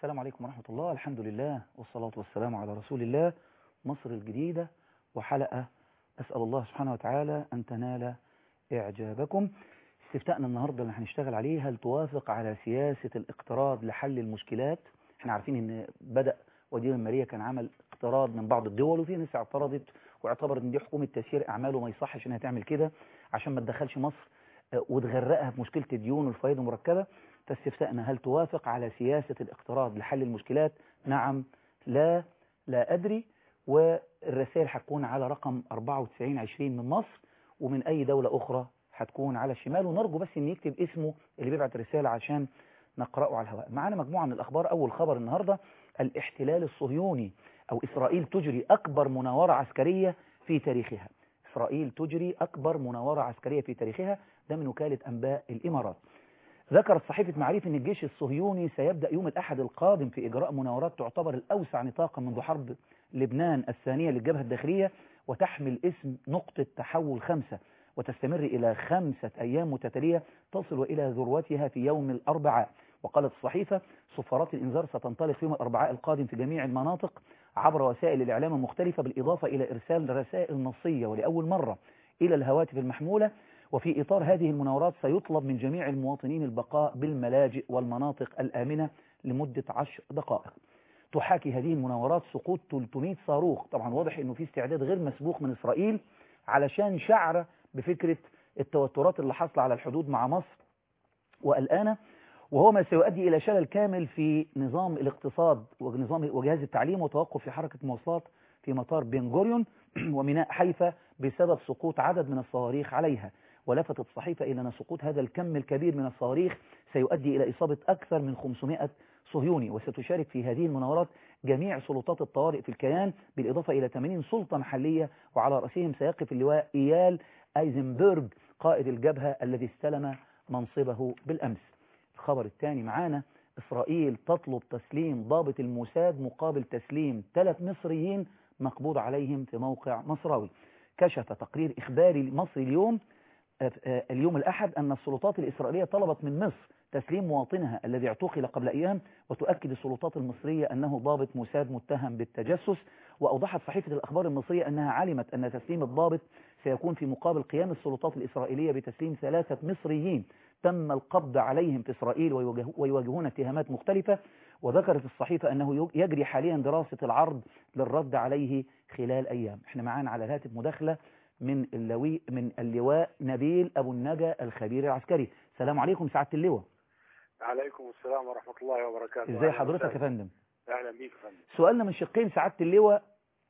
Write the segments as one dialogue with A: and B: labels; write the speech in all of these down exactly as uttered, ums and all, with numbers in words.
A: السلام عليكم ورحمة الله. الحمد لله والصلاة والسلام على رسول الله. مصر الجديدة وحلقة أسأل الله سبحانه وتعالى أن تنال إعجابكم. استفتاءنا النهاردة اللي هنشتغل عليه: هل توافق على سياسة الاقتراض لحل المشكلات؟ احنا عارفين ان بدأ وزير المالية كان عمل اقتراض من بعض الدول، وفي ناس اعترضت واعتبرت ان دي حكومة تسيير اعمال وما يصحش انها تعمل كده عشان ما تدخلش مصر وتغرقها في مشكلة الديون والفوائد المركبة. فاستفتاءنا: هل توافق على سياسة الاقتراض لحل المشكلات؟ نعم، لا، لا أدري. والرسائل هتكون على رقم أربعة وتسعين عشرين من مصر، ومن أي دولة أخرى هتكون على الشمال. ونرجو بس إن يكتب اسمه اللي بيبعت رسالة عشان نقرأه على الهواء. معانا مجموعة من الأخبار. أول خبر النهاردة: الاحتلال الصهيوني أو إسرائيل تجري أكبر مناورة عسكرية في تاريخها. إسرائيل تجري أكبر مناورة عسكرية في تاريخها، ده من وكالة أنباء الإمارات. ذكرت صحيفة معريف أن الجيش الصهيوني سيبدأ يوم الأحد القادم في إجراء مناورات تعتبر الأوسع نطاقا منذ حرب لبنان الثانية للجبهة الداخلية، وتحمل اسم نقطة تحول خمسة، وتستمر إلى خمسة أيام متتالية تصل إلى ذروتها في يوم الأربعاء. وقالت الصحيفة: سفارات الإنذار ستنطلق يوم الأربعاء القادم في جميع المناطق عبر وسائل الإعلام المختلفة، بالإضافة إلى إرسال رسائل نصية ولأول مرة إلى الهواتف المحمولة. وفي إطار هذه المناورات سيطلب من جميع المواطنين البقاء بالملاجئ والمناطق الآمنة لمدة عشر دقائق. تحاكي هذه المناورات سقوط ثلاثمائة صاروخ. طبعا واضح أنه في استعداد غير مسبوق من إسرائيل علشان شعر بفكرة التوترات اللي حصل على الحدود مع مصر وقلقانة، وهو ما سيؤدي إلى شلل كامل في نظام الاقتصاد ونظام وجهاز التعليم، وتوقف في حركة مواصلات في مطار بن غوريون وميناء حيفا بسبب سقوط عدد من الصواريخ عليها. ولفتت الصحيفة إلى أن سقوط هذا الكم الكبير من الصواريخ سيؤدي إلى إصابة أكثر من خمسمائة صهيوني. وستشارك في هذه المناورات جميع سلطات الطوارئ في الكيان، بالإضافة إلى ثمانين سلطة محلية، وعلى رأسهم سيقف اللواء إيال أيزنبرغ قائد الجبهة الذي استلم منصبه بالأمس. الخبر الثاني معانا: إسرائيل تطلب تسليم ضابط الموساد مقابل تسليم ثلاث مصريين مقبوض عليهم في موقع مصراوي. كشف تقرير إخباري مصري اليوم اليوم الأحد أن السلطات الإسرائيلية طلبت من مصر تسليم مواطنها الذي اعتقل قبل أيام، وتؤكد السلطات المصرية أنه ضابط موساد متهم بالتجسس. وأوضحت صحيفة الأخبار المصرية أنها علمت أن تسليم الضابط سيكون في مقابل قيام السلطات الإسرائيلية بتسليم ثلاثة مصريين تم القبض عليهم في إسرائيل ويواجهون اتهامات مختلفة. وذكرت الصحيفة أنه يجري حاليا دراسة العرض للرد عليه خلال أيام. احنا معانا على الهاتف مداخلة من اللوي من اللواء نبيل أبو النجا الخبير العسكري. السلام عليكم سعادة اللواء.
B: عليكم السلام ورحمة الله وبركاته.
A: ازي حضرتك يا فندم؟
B: أهلا بيك يا فندم.
A: سؤالنا من شقين سعادة اللواء: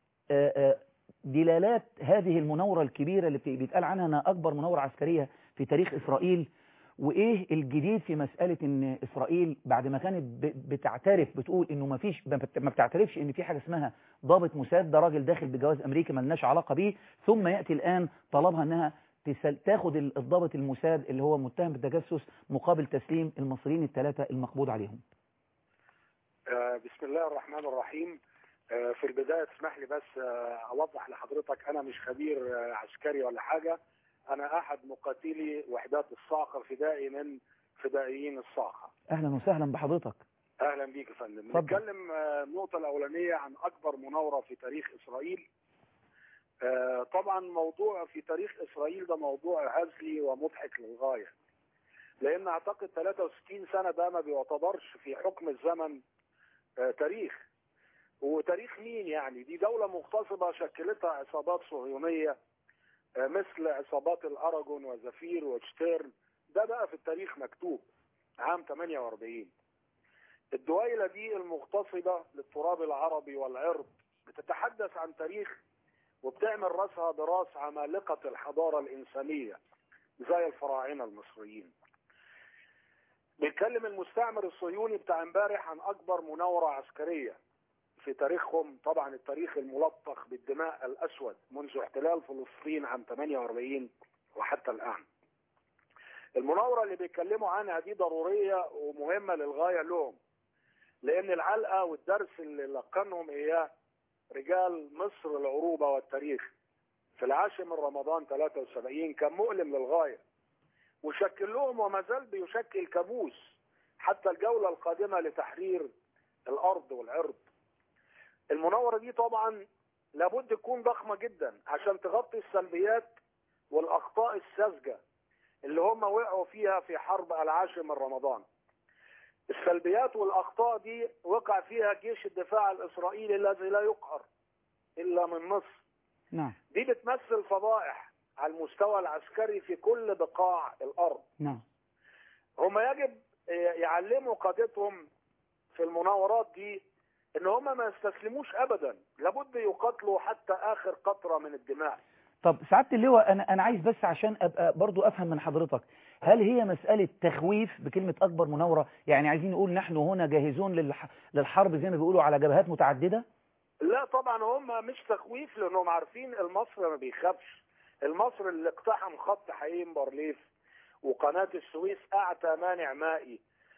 A: دلالات هذه المناورة الكبيرة اللي بيتقال عنها انها أكبر مناورة عسكرية في تاريخ إسرائيل، وإيه الجديد في مسألة إن إسرائيل بعد ما كانت بتعترف بتقول إنه ما فيش ما بتعترفش إن في حاجة اسمها ضابط موساد، ده راجل داخل بجواز أمريكي ملناش علاقة بيه، ثم يأتي الآن طلبها إنها تاخد الضابط الموساد اللي هو متهم بالتجسس مقابل تسليم المصريين الثلاثة المقبوض عليهم؟
B: آه بسم الله الرحمن الرحيم. آه في البداية اسمح لي بس آه أوضح لحضرتك، أنا مش خبير آه عسكري ولا حاجة، أنا أحد مقاتلي وحدات الصاعقة، فدائي من فدائيين الصاعقة.
A: أهلا وسهلا بحضرتك.
B: أهلا بيك يا فندم. نتكلم آه النقطة الأولانية عن أكبر مناورة في تاريخ إسرائيل. آه طبعا موضوع في تاريخ إسرائيل ده موضوع هزلي ومضحك للغاية، لأن أعتقد ثلاثة وستين سنة ده ما بيعتبرش في حكم الزمن آه تاريخ. وتاريخ مين يعني؟ دي دولة مغتصبة شكلتها عصابات صهيونية آه مثل عصابات الأراجون وزفير وشتيرن، ده بقى في التاريخ مكتوب عام ثمانية وأربعين. الدويلة دي المغتصبة للتراب العربي والعرض بتتحدث عن تاريخ وبتعمل راسها براس عمالقة الحضارة الإنسانية زي الفراعنة المصريين. بيتكلم المستعمر الصهيوني بتاع امبارح عن أكبر مناورة عسكرية في تاريخهم، طبعا التاريخ الملطخ بالدماء الأسود منذ احتلال فلسطين عام ثمانية وأربعين وحتى الآن. المناورة اللي بيتكلموا عنها دي ضرورية ومهمة للغاية لهم، لأن العلقة والدرس اللي لقنهم إياه رجال مصر العروبة والتاريخ في العاشر من رمضان ثلاثة وسبعين كان مؤلم للغاية، وشكل لهم وما زال بيشكل كابوس حتى الجولة القادمة لتحرير الارض والعرض. المناورة دي طبعا لابد تكون ضخمة جدا عشان تغطي السلبيات والاخطاء الساذجة اللي هم وقعوا فيها في حرب العاشر من رمضان. السلبيات والاخطاء دي وقع فيها جيش الدفاع الاسرائيلي الذي لا يقهر الا من مصر.
A: نعم.
B: دي بتمثل فضائح على المستوى العسكري في كل بقاع الارض.
A: نعم.
B: هم يجب يعلموا قادتهم في المناورات دي ان هم ما يستسلموش ابدا، لابد يقاتلوا حتى اخر قطرة من الدماء.
A: طب سعادة اللواء، انا انا عايز بس عشان ابقى برضو افهم من حضرتك، هل هي مسألة تخويف بكلمة اكبر مناورة؟ يعني عايزين نقول نحن هنا جاهزون للح... للحرب زي ما بيقولوا على جبهات متعددة؟
B: لا طبعا هم مش تخويف، لانهم عارفين المصري ما بيخافش. المصري اللي اقتحم خط حقيقي بارليف وقناة السويس اعتى مانع مائي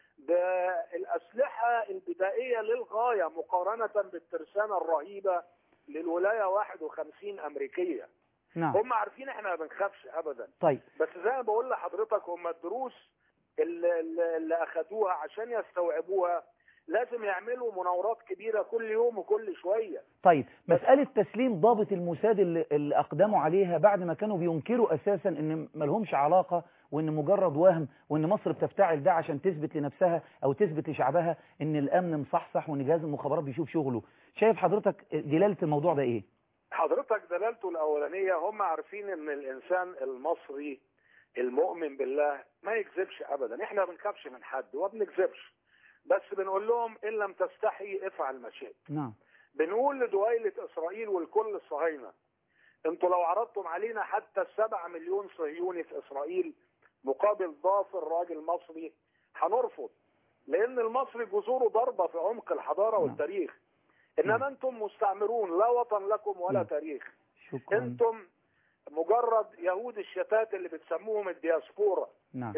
B: بالاسلحة البدائية للغاية مقارنة بالترسانة الرهيبة للولاية واحد وخمسين امريكية.
A: نعم.
B: هم عارفين احنا ما بنخافش ابدا.
A: طيب.
B: بس زي ما بقول لحضرتك، هم الدروس اللي, اللي اخذوها عشان يستوعبوها لازم يعملوا مناورات كبيرة كل يوم وكل شوية.
A: طيب مسألة تسليم ضابط الموساد اللي, اللي أقدموا عليها بعد ما كانوا بينكروا أساسا إن ملهمش علاقة وإن مجرد وهم وإن مصر بتفتعل ده عشان تثبت لنفسها أو تثبت لشعبها إن الأمن مصحصح وإن جهاز المخابرات بيشوف شغله. شايف حضرتك دلالة الموضوع ده إيه؟
B: حضرتك دلالته الأولانية، هم عارفين إن الإنسان المصري المؤمن بالله ما يكذبش أبدا. إحنا ما بنخافش من حد وما بنكذبش، بس بنقول لهم إن لم تستحي افعل ما شئت.
A: نعم.
B: بنقول لدويلة إسرائيل والكل الصهاينة، انتوا لو عرضتم علينا حتى السبعة مليون صهيوني في إسرائيل مقابل ضافر راجل مصري هنرفض، لأن المصري جذوره ضربة في عمق الحضارة والتاريخ. إنما نعم. انتم مستعمرون لا وطن لكم ولا نعم. تاريخ.
A: شكرا.
B: انتم مجرد يهود الشتات اللي بتسموهم الدياسبورا.
A: نعم.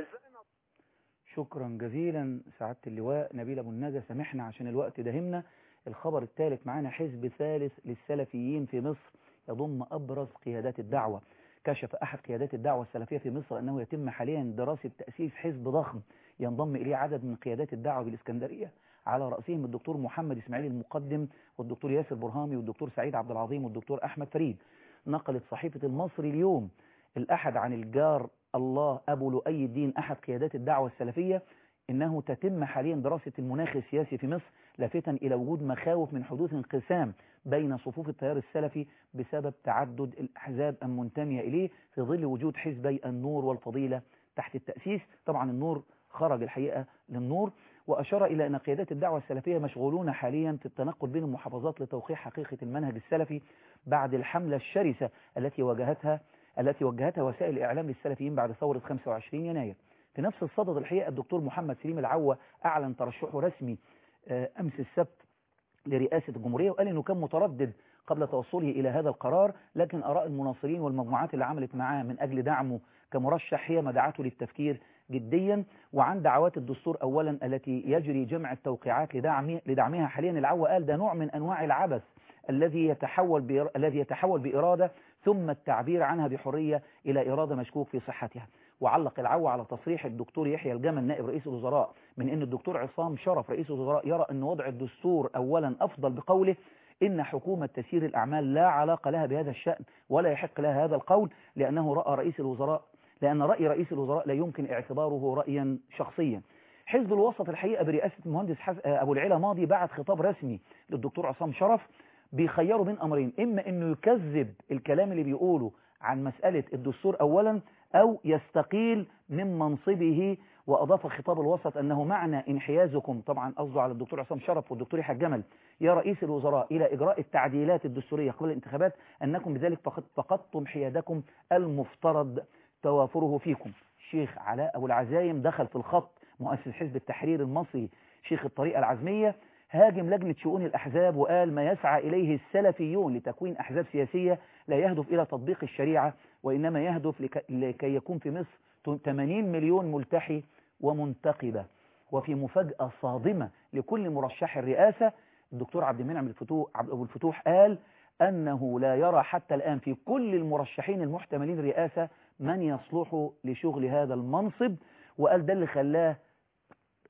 A: شكرا جزيلا سعادة اللواء نبيل أبو النجا. سامحنا عشان الوقت داهمنا. الخبر الثالث معنا، حزب ثالث للسلفيين في مصر يضم أبرز قيادات الدعوة. كشف أحد قيادات الدعوة السلفية في مصر أنه يتم حاليا دراسة تأسيس حزب ضخم ينضم إليه عدد من قيادات الدعوة بالإسكندرية، على رأسهم الدكتور محمد إسماعيل المقدم والدكتور ياسر برهامي والدكتور سعيد عبد العظيم والدكتور أحمد فريد. نقلت صحيفة المصري اليوم الأحد عن الجار الله أبو لؤي الدين أحد قيادات الدعوة السلفية إنه تتم حاليا دراسة المناخ السياسي في مصر، لافتا إلى وجود مخاوف من حدوث انقسام بين صفوف التيار السلفي بسبب تعدد الأحزاب المنتمية إليه في ظل وجود حزبي النور والفضيلة تحت التأسيس. طبعا النور خرج الحقيقة للنور. وأشار إلى أن قيادات الدعوة السلفية مشغولون حاليا في التنقل بين المحافظات لتوقيع حقيقة المنهج السلفي بعد الحملة الشرسة التي واجهتها التي وجهتها وسائل الإعلام للسلفيين بعد ثورة خمسة وعشرين يناير. في نفس الصدد الحقيقة الدكتور محمد سليم العوة أعلن ترشحه رسمي أمس السبت لرئاسة الجمهورية، وقال إنه كان متردد قبل توصله إلى هذا القرار، لكن آراء المناصرين والمجموعات اللي عملت معاه من أجل دعمه كمرشح هي ما دعته للتفكير جديا. وعن دعوات الدستور أولا التي يجري جمع التوقيعات لدعمها لدعمها حاليا، العوة قال ده نوع من أنواع العبث الذي يتحول بإر... الذي يتحول بإرادة ثم التعبير عنها بحرية إلى إرادة مشكوك في صحتها. وعلق العوة على تصريح الدكتور يحيى الجمل نائب رئيس الوزراء من أن الدكتور عصام شرف رئيس الوزراء يرى أن وضع الدستور أولا أفضل، بقوله إن حكومة تسيير الأعمال لا علاقة لها بهذا الشأن ولا يحق لها هذا القول، لأنه رأى رئيس الوزراء لأن رأي رئيس الوزراء لا يمكن اعتباره رأيا شخصيا. حزب الوسط الحقيقة برئاسة المهندس أبو العلا ماضي بعد خطاب رسمي للدكتور عصام شرف بيخيروا بين أمرين، إما أنه يكذب الكلام اللي بيقوله عن مسألة الدستور أولا أو يستقيل من منصبه. وأضاف خطاب الوسط أنه معنى انحيازكم، طبعا قصده على الدكتور عصام شرف والدكتور يحيى الجمل، يا رئيس الوزراء إلى إجراء التعديلات الدستورية قبل الانتخابات، أنكم بذلك فقد فقدتم حيادكم المفترض توافره فيكم. الشيخ علاء أبو العزايم دخل في الخط، مؤسس حزب التحرير المصري شيخ الطريقة العزمية، هاجم لجنة شؤون الأحزاب وقال ما يسعى إليه السلفيون لتكوين أحزاب سياسية لا يهدف إلى تطبيق الشريعة، وإنما يهدف لكي يكون في مصر ثمانين مليون ملتحي ومنتقبة. وفي مفاجأة صادمة لكل مرشح الرئاسة، الدكتور عبد المنعم الفتوح أبو الفتوح قال أنه لا يرى حتى الآن في كل المرشحين المحتملين رئاسة من يصلح لشغل هذا المنصب، وقال ده اللي خلاه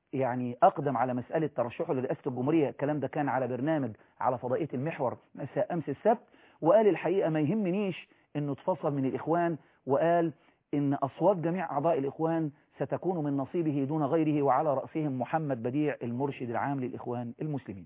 A: يعني أقدم على مسألة ترشحه لرئاسة الجمهورية. الكلام ده كان على برنامج على فضائية المحور مساء أمس السبت، وقال الحقيقة ما يهمنيش إنه اتفصل من الإخوان، وقال إن أصوات جميع أعضاء الإخوان ستكون من نصيبه دون غيره، وعلى رأسهم محمد بديع المرشد العام للإخوان المسلمين.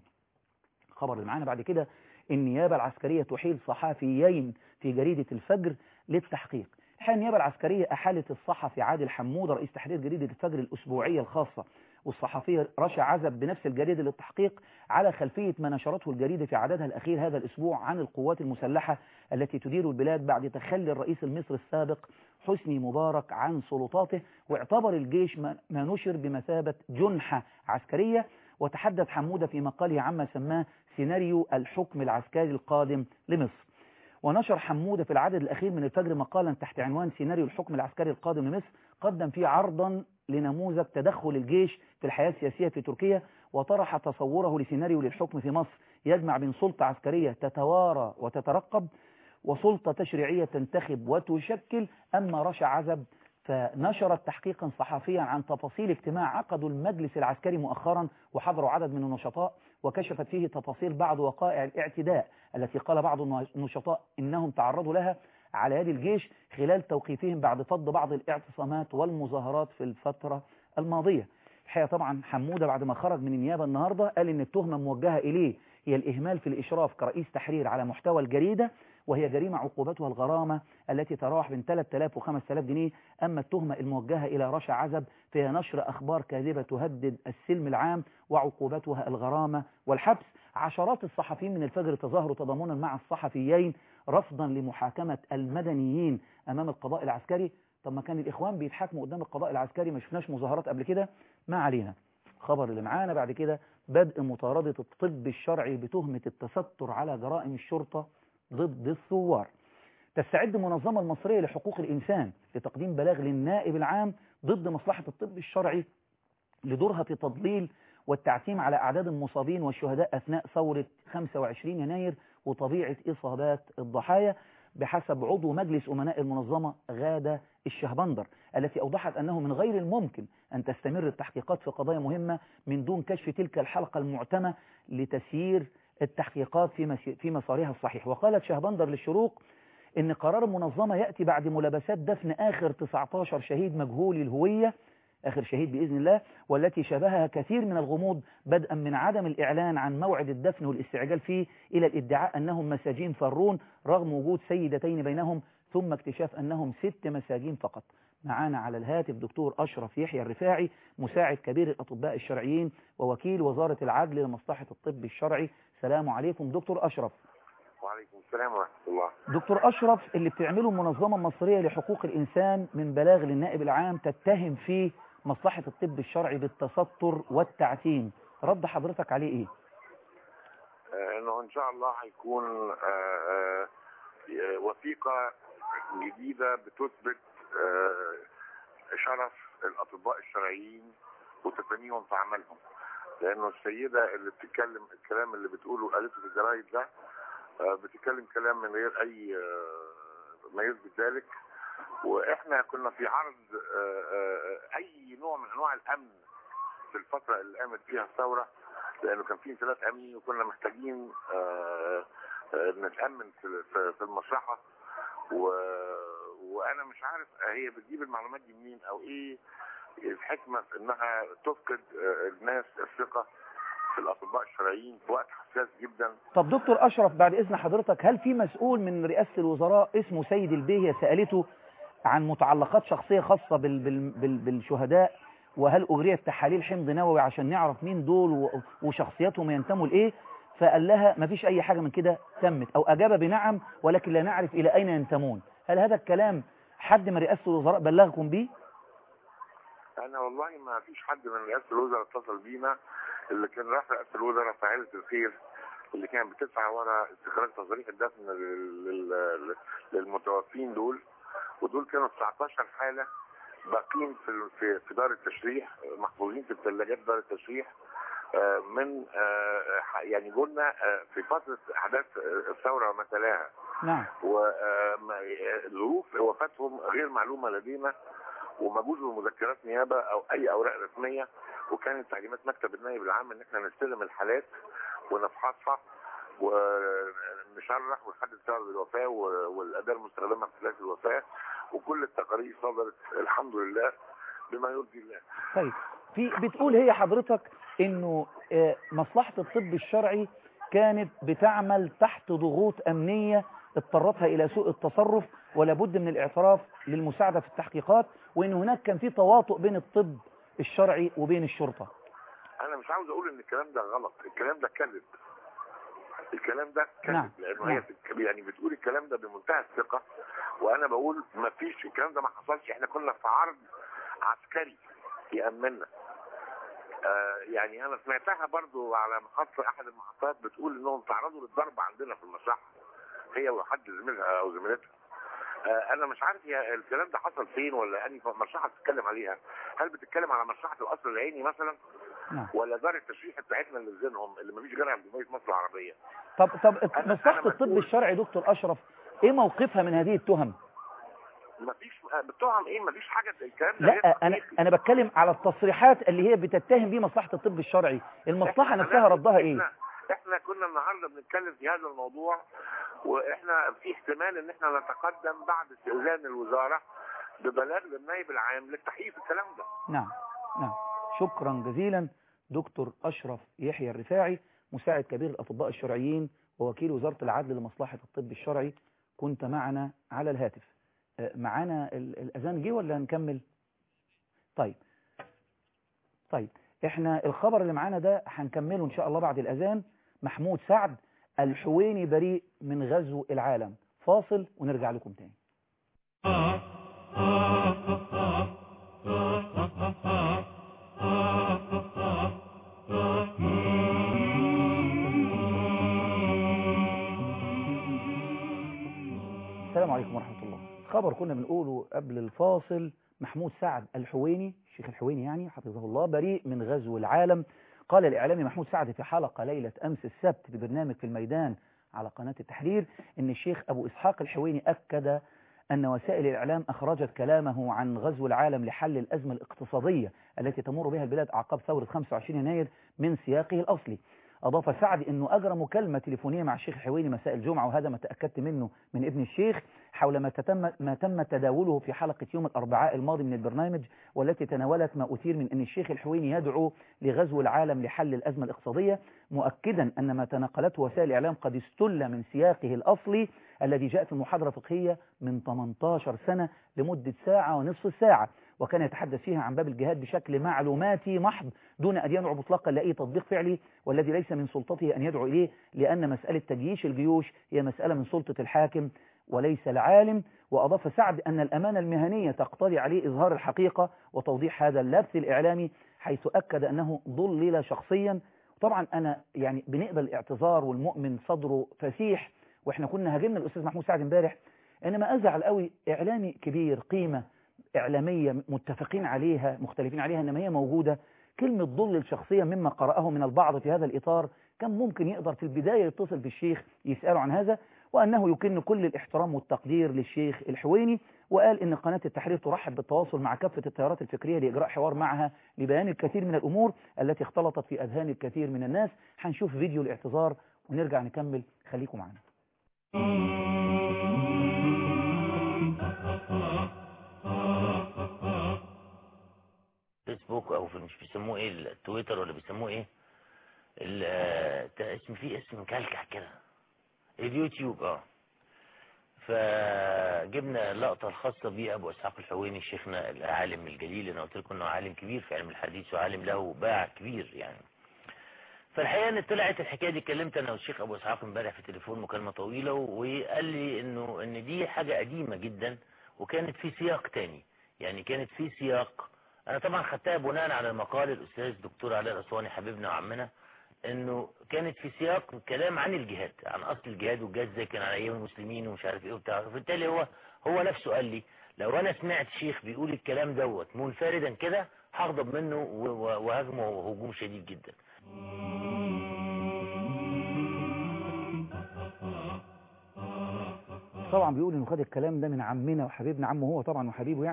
A: خبر اللي معانا بعد كده: النيابة العسكرية تحيل صحفيين في جريدة الفجر للتحقيق. الحقيقة النيابة العسكرية أحالت الصحفي عادل حمودة رئيس تحرير جريدة الفجر الأسبوعية الخاصة والصحفية رشا عزب بنفس الجريدة للتحقيق على خلفية ما نشرته الجريدة في عددها الأخير هذا الأسبوع عن القوات المسلحة التي تدير البلاد بعد تخلي الرئيس المصري السابق حسني مبارك عن سلطاته، واعتبر الجيش ما نشر بمثابة جنحة عسكرية. وتحدث حمودة في مقاله عما سماه سيناريو الحكم العسكري القادم لمصر. ونشر حمودة في العدد الأخير من الفجر مقالا تحت عنوان سيناريو الحكم العسكري القادم لمصر، قدم فيه عرضا لنموذج تدخل الجيش في الحياة السياسية في تركيا، وطرح تصوره لسيناريو للحكم في مصر يجمع بين سلطة عسكرية تتوارى وتترقب وسلطة تشريعية تنتخب وتشكل. أما رشا عزب فنشرت تحقيقا صحفيا عن تفاصيل اجتماع عقده المجلس العسكري مؤخرا وحضروا عدد من النشطاء، وكشفت فيه تفاصيل بعض وقائع الاعتداء التي قال بعض النشطاء إنهم تعرضوا لها على يد الجيش خلال توقيفهم بعد فض بعض الاعتصامات والمظاهرات في الفترة الماضية. الحقيقة طبعا حمودة بعد ما خرج من النيابة النهاردة قال إن التهمة موجهة إليه هي الإهمال في الإشراف كرئيس تحرير على محتوى الجريدة، وهي جريمة عقوبتها الغرامة التي تراوح بين ثلاثة آلاف وخمسة آلاف جنيه. أما التهمة الموجهة إلى رشا عزب فهي نشر أخبار كاذبة تهدد السلم العام وعقوبتها الغرامة والحبس. عشرات الصحفيين من الفجر تظاهروا تضامنا مع الصحفيين رفضا لمحاكمة المدنيين أمام القضاء العسكري. طب ما كان الإخوان بيتحاكموا قدام القضاء العسكري، ما شفناش مظاهرات قبل كده؟ ما علينا. خبر اللي معانا بعد كده: بدء مطاردة الطب الشرعي بتهمة التستر على جرائم الشرطة ضد الثوار. تستعد المنظمة المصرية لحقوق الإنسان لتقديم بلاغ للنائب العام ضد مصلحة الطب الشرعي لدورها في تضليل والتعتيم على أعداد المصابين والشهداء أثناء ثورة خمسة وعشرين يناير وطبيعة إصابات الضحايا، بحسب عضو مجلس أمناء المنظمة غادة الشهبندر، التي أوضحت أنه من غير الممكن أن تستمر التحقيقات في قضايا مهمة من دون كشف تلك الحلقة المعتمة لتسيير التحقيقات في في مسارها الصحيح. وقالت شهبندر للشروق إن قرار المنظمة يأتي بعد ملابسات دفن آخر تسعة عشر شهيد مجهول الهوية، آخر شهيد بإذن الله، والتي شابهها كثير من الغموض، بدءا من عدم الإعلان عن موعد الدفن والاستعجال فيه إلى الادعاء أنهم مساجين فرون رغم وجود سيدتين بينهم، ثم اكتشاف أنهم ست مساجين فقط. معانا على الهاتف دكتور أشرف يحيى الرفاعي، مساعد كبير الأطباء الشرعيين ووكيل وزارة العدل لمصلحة الطب الشرعي. سلام عليكم دكتور أشرف.
C: وعليكم السلام ورحمة الله.
A: دكتور أشرف، اللي بتعمله المنظمة المصرية لحقوق الإنسان من بلاغ للنائب العام تتهم فيه مصلحة الطب الشرعي بالتستر والتعتيم، رد حضرتك عليه إيه؟
C: آه إنه إن شاء الله هيكون آه آه وثيقة جديدة بتثبت آه شرف الأطباء الشرعيين وتقنيهم في عملهم، لأنه السيدة اللي بتتكلم الكلام اللي بتقوله قالته في الجرايد ده بتتكلم كلام من غير اي ما يثبت ذلك. واحنا كنا في عرض اي نوع من انواع الامن في الفتره اللي قامت فيها الثوره، لانه كان في انفلات امني وكنا محتاجين نتامن في المشرحه، وانا مش عارف هي بتجيب المعلومات دي منين او ايه الحكمه في انها تفقد الناس الثقه في الأطباء الشرعيين في وقت حساس جدا.
A: طب دكتور أشرف بعد إذن حضرتك، هل في مسؤول من رئاسة الوزراء اسمه سيد البيه سألته عن متعلقات شخصية خاصة بال بال بال بالشهداء، وهل أجريت تحاليل حمض نووي عشان نعرف مين دول وشخصياتهم ينتموا لإيه؟ فقال لها ما فيش أي حاجة من كده تمت، أو أجاب بنعم ولكن لا نعرف إلى أين ينتمون. هل هذا الكلام حد من رئاسة الوزراء بلغكم به؟
C: أنا والله ما فيش حد من رئاسة الوزراء اتصل بينا. اللي كان راح رئاسة الوزراء فاعلة الخير اللي كان بتسعى ورا استخراج تصريح الدفن للمتوفين دول، ودول كانوا تسعة عشر حالة باقين في في دار التشريح محفوظين في الثلاجات دار التشريح من يعني قلنا في فترة أحداث الثورة وما تلاها.
A: نعم.
C: وظروف وفاتهم غير معلومة لدينا، وما جوزوا مذكرات نيابه او اي اوراق رسميه، وكانت تعليمات مكتب النائب العام ان احنا نستلم الحالات ونفحصها ونشرح ونحدد سبب الوفاه والاداه المستخدمه في علاج الوفاه، وكل التقارير صدرت الحمد لله بما يرضي الله.
A: طيب في بتقول هي حضرتك انه مصلحه الطب الشرعي كانت بتعمل تحت ضغوط امنيه اضطرتها الى سوء التصرف ولا بد من الاعتراف للمساعده في التحقيقات، وان هناك كان في تواطؤ بين الطب الشرعي وبين الشرطه.
C: انا مش عاوز اقول ان الكلام ده غلط، الكلام ده كذب، الكلام ده كذب.
A: نعم.
C: لانه
A: نعم.
C: هي يعني بتقول الكلام ده بمنتهى الثقه، وانا بقول ما فيش الكلام ده، ما حصلش. احنا كنا في عرض عسكري يأمننا. آه يعني انا سمعتها برضو على محطه احد المحطات بتقول انهم تعرضوا للضرب عندنا في المصحه، هي وحد زميلها او زميلتها. آه انا مش عارف هي الكلام ده حصل فين، ولا اني مصحه بتتكلم عليها. هل بتتكلم على مصحه القصر العيني مثلا؟
A: نعم.
C: ولا دار التشريح بتاعتنا اللي في ذهنهم اللي مفيش غيرها في جمهوريه مصر العربيه؟
A: طب طب
C: أنا-
A: مصلحه
C: أنا
A: الطب
C: مسؤول.
A: الشرعي دكتور اشرف ايه موقفها من هذه التهم؟
C: مفيش بتوهم ايه، مفيش حاجه الكلام ده
A: لا
C: غير
A: انا
C: حقيقي.
A: انا بتكلم على التصريحات اللي هي بتتهم بيه مصلحه الطب الشرعي، المصلحه
C: إحنا
A: نفسها
C: هنعمل-
A: ردها ايه؟
C: احنا احنا كنا النهارده بنتكلم في هذا الموضوع، واحنا في احتمال ان احنا نتقدم بعد استئذان الوزاره ببلاغ للنائب العام للتحقيق في الكلام ده.
A: نعم نعم. شكرا جزيلا دكتور أشرف يحيى الرفاعي، مساعد كبير الأطباء الشرعيين ووكيل وزارة العدل لمصلحة الطب الشرعي، كنت معنا على الهاتف. معنا الأذان جه ولا نكمل؟ طيب طيب احنا الخبر اللي معانا ده هنكمله إن شاء الله بعد الأذان. محمود سعد الحويني بريء من غزو العالم. فاصل ونرجع لكم تاني. السلام عليكم ورحمة الله. خبر كنا بنقوله قبل الفاصل، محمود سعد الحويني، الشيخ الحويني يعني حفظه الله، بريء من غزو العالم. قال الإعلامي محمود سعد في حلقة ليلة أمس السبت ببرنامج في الميدان على قناة التحرير إن الشيخ أبو إسحاق الحويني أكد أن وسائل الإعلام أخرجت كلامه عن غزو العالم لحل الأزمة الاقتصادية التي تمر بها البلاد أعقاب ثورة خمسة وعشرين يناير من سياقه الأصلي. أضاف سعد أنه أجرى مكالمة تليفونية مع الشيخ الحويني مساء الجمعة، وهذا ما تأكدت منه من ابن الشيخ، حول ما تم, ما تم تداوله في حلقة يوم الأربعاء الماضي من البرنامج، والتي تناولت ما أثير من أن الشيخ الحويني يدعو لغزو العالم لحل الأزمة الاقتصادية، مؤكدا أن ما تناقلته وسائل الإعلام قد استل من سياقه الأصلي الذي جاء في محاضرة فقهية من ثمانية عشر سنة لمدة ساعة ونصف الساعة، وكان يتحدث فيها عن باب الجهاد بشكل معلوماتي محض دون أن يدعو مطلقا لأي تطبيق فعلي، والذي ليس من سلطته أن يدعو إليه، لأن مسألة تجييش الجيوش هي مسألة من سلطة الحاكم وليس العالم. وأضاف سعد أن الأمانة المهنية تقتضي عليه إظهار الحقيقة وتوضيح هذا اللبس الإعلامي، حيث أكد أنه ضلل شخصيا. طبعا أنا يعني بنقبل الاعتذار والمؤمن صدره فسيح، وإحنا كنا هاجمنا الأستاذ محمود سعد امبارح، إنما أزعل قوي إعلامي كبير قيمة إعلامية متفقين عليها مختلفين عليها إنما هي موجودة، كلمة ضلل شخصيا مما قرأه من البعض في هذا الإطار، كان ممكن يقدر في البداية يتصل بالشيخ يسأله عن هذا، وأنه يكن كل الاحترام والتقدير للشيخ الحويني، وقال إن قناة التحرير ترحب بالتواصل مع كافة التيارات الفكرية لإجراء حوار معها لبيان الكثير من الأمور التي اختلطت في أذهان الكثير من الناس. هنشوف فيديو الاعتذار ونرجع نكمل، خليكم معنا.
D: فيسبوك او في مش بيسموه ايه التويتر ولا بيسموه ايه اسم فيه اسم مكلكع كده اليوتيوب. اه فجبنا اللقطه الخاصه بيه ابو اسحاق الحويني شيخنا العالم الجليل. انا قلت لكم انه عالم كبير في علم الحديث وعالم له باع كبير يعني. فالحقيقه ان طلعت الحكايه دي، كلمت انا والشيخ ابو اسحاق امبارح في التليفون مكالمه طويله، وقال لي انه ان دي حاجه قديمه جدا وكانت في سياق تاني، يعني كانت في سياق. انا طبعا خدتها بناء على مقال الاستاذ الدكتور علاء الاسواني حبيبنا وعمنا، انه كانت في سياق كلام عن الجهاد، عن اصل الجهاد والجهاد ازاي كان على ايام المسلمين ومش عارف ايه وبتاع. فبالتالي هو هو نفسه قال لي لو انا سمعت شيخ بيقول الكلام دوت منفردا كده هغضب منه وهجمه هجوم شديد جدا.
A: طبعا بيقول انه خد الكلام ده من عمنا وحبيبنا، عمه هو طبعا وحبيبه يعني،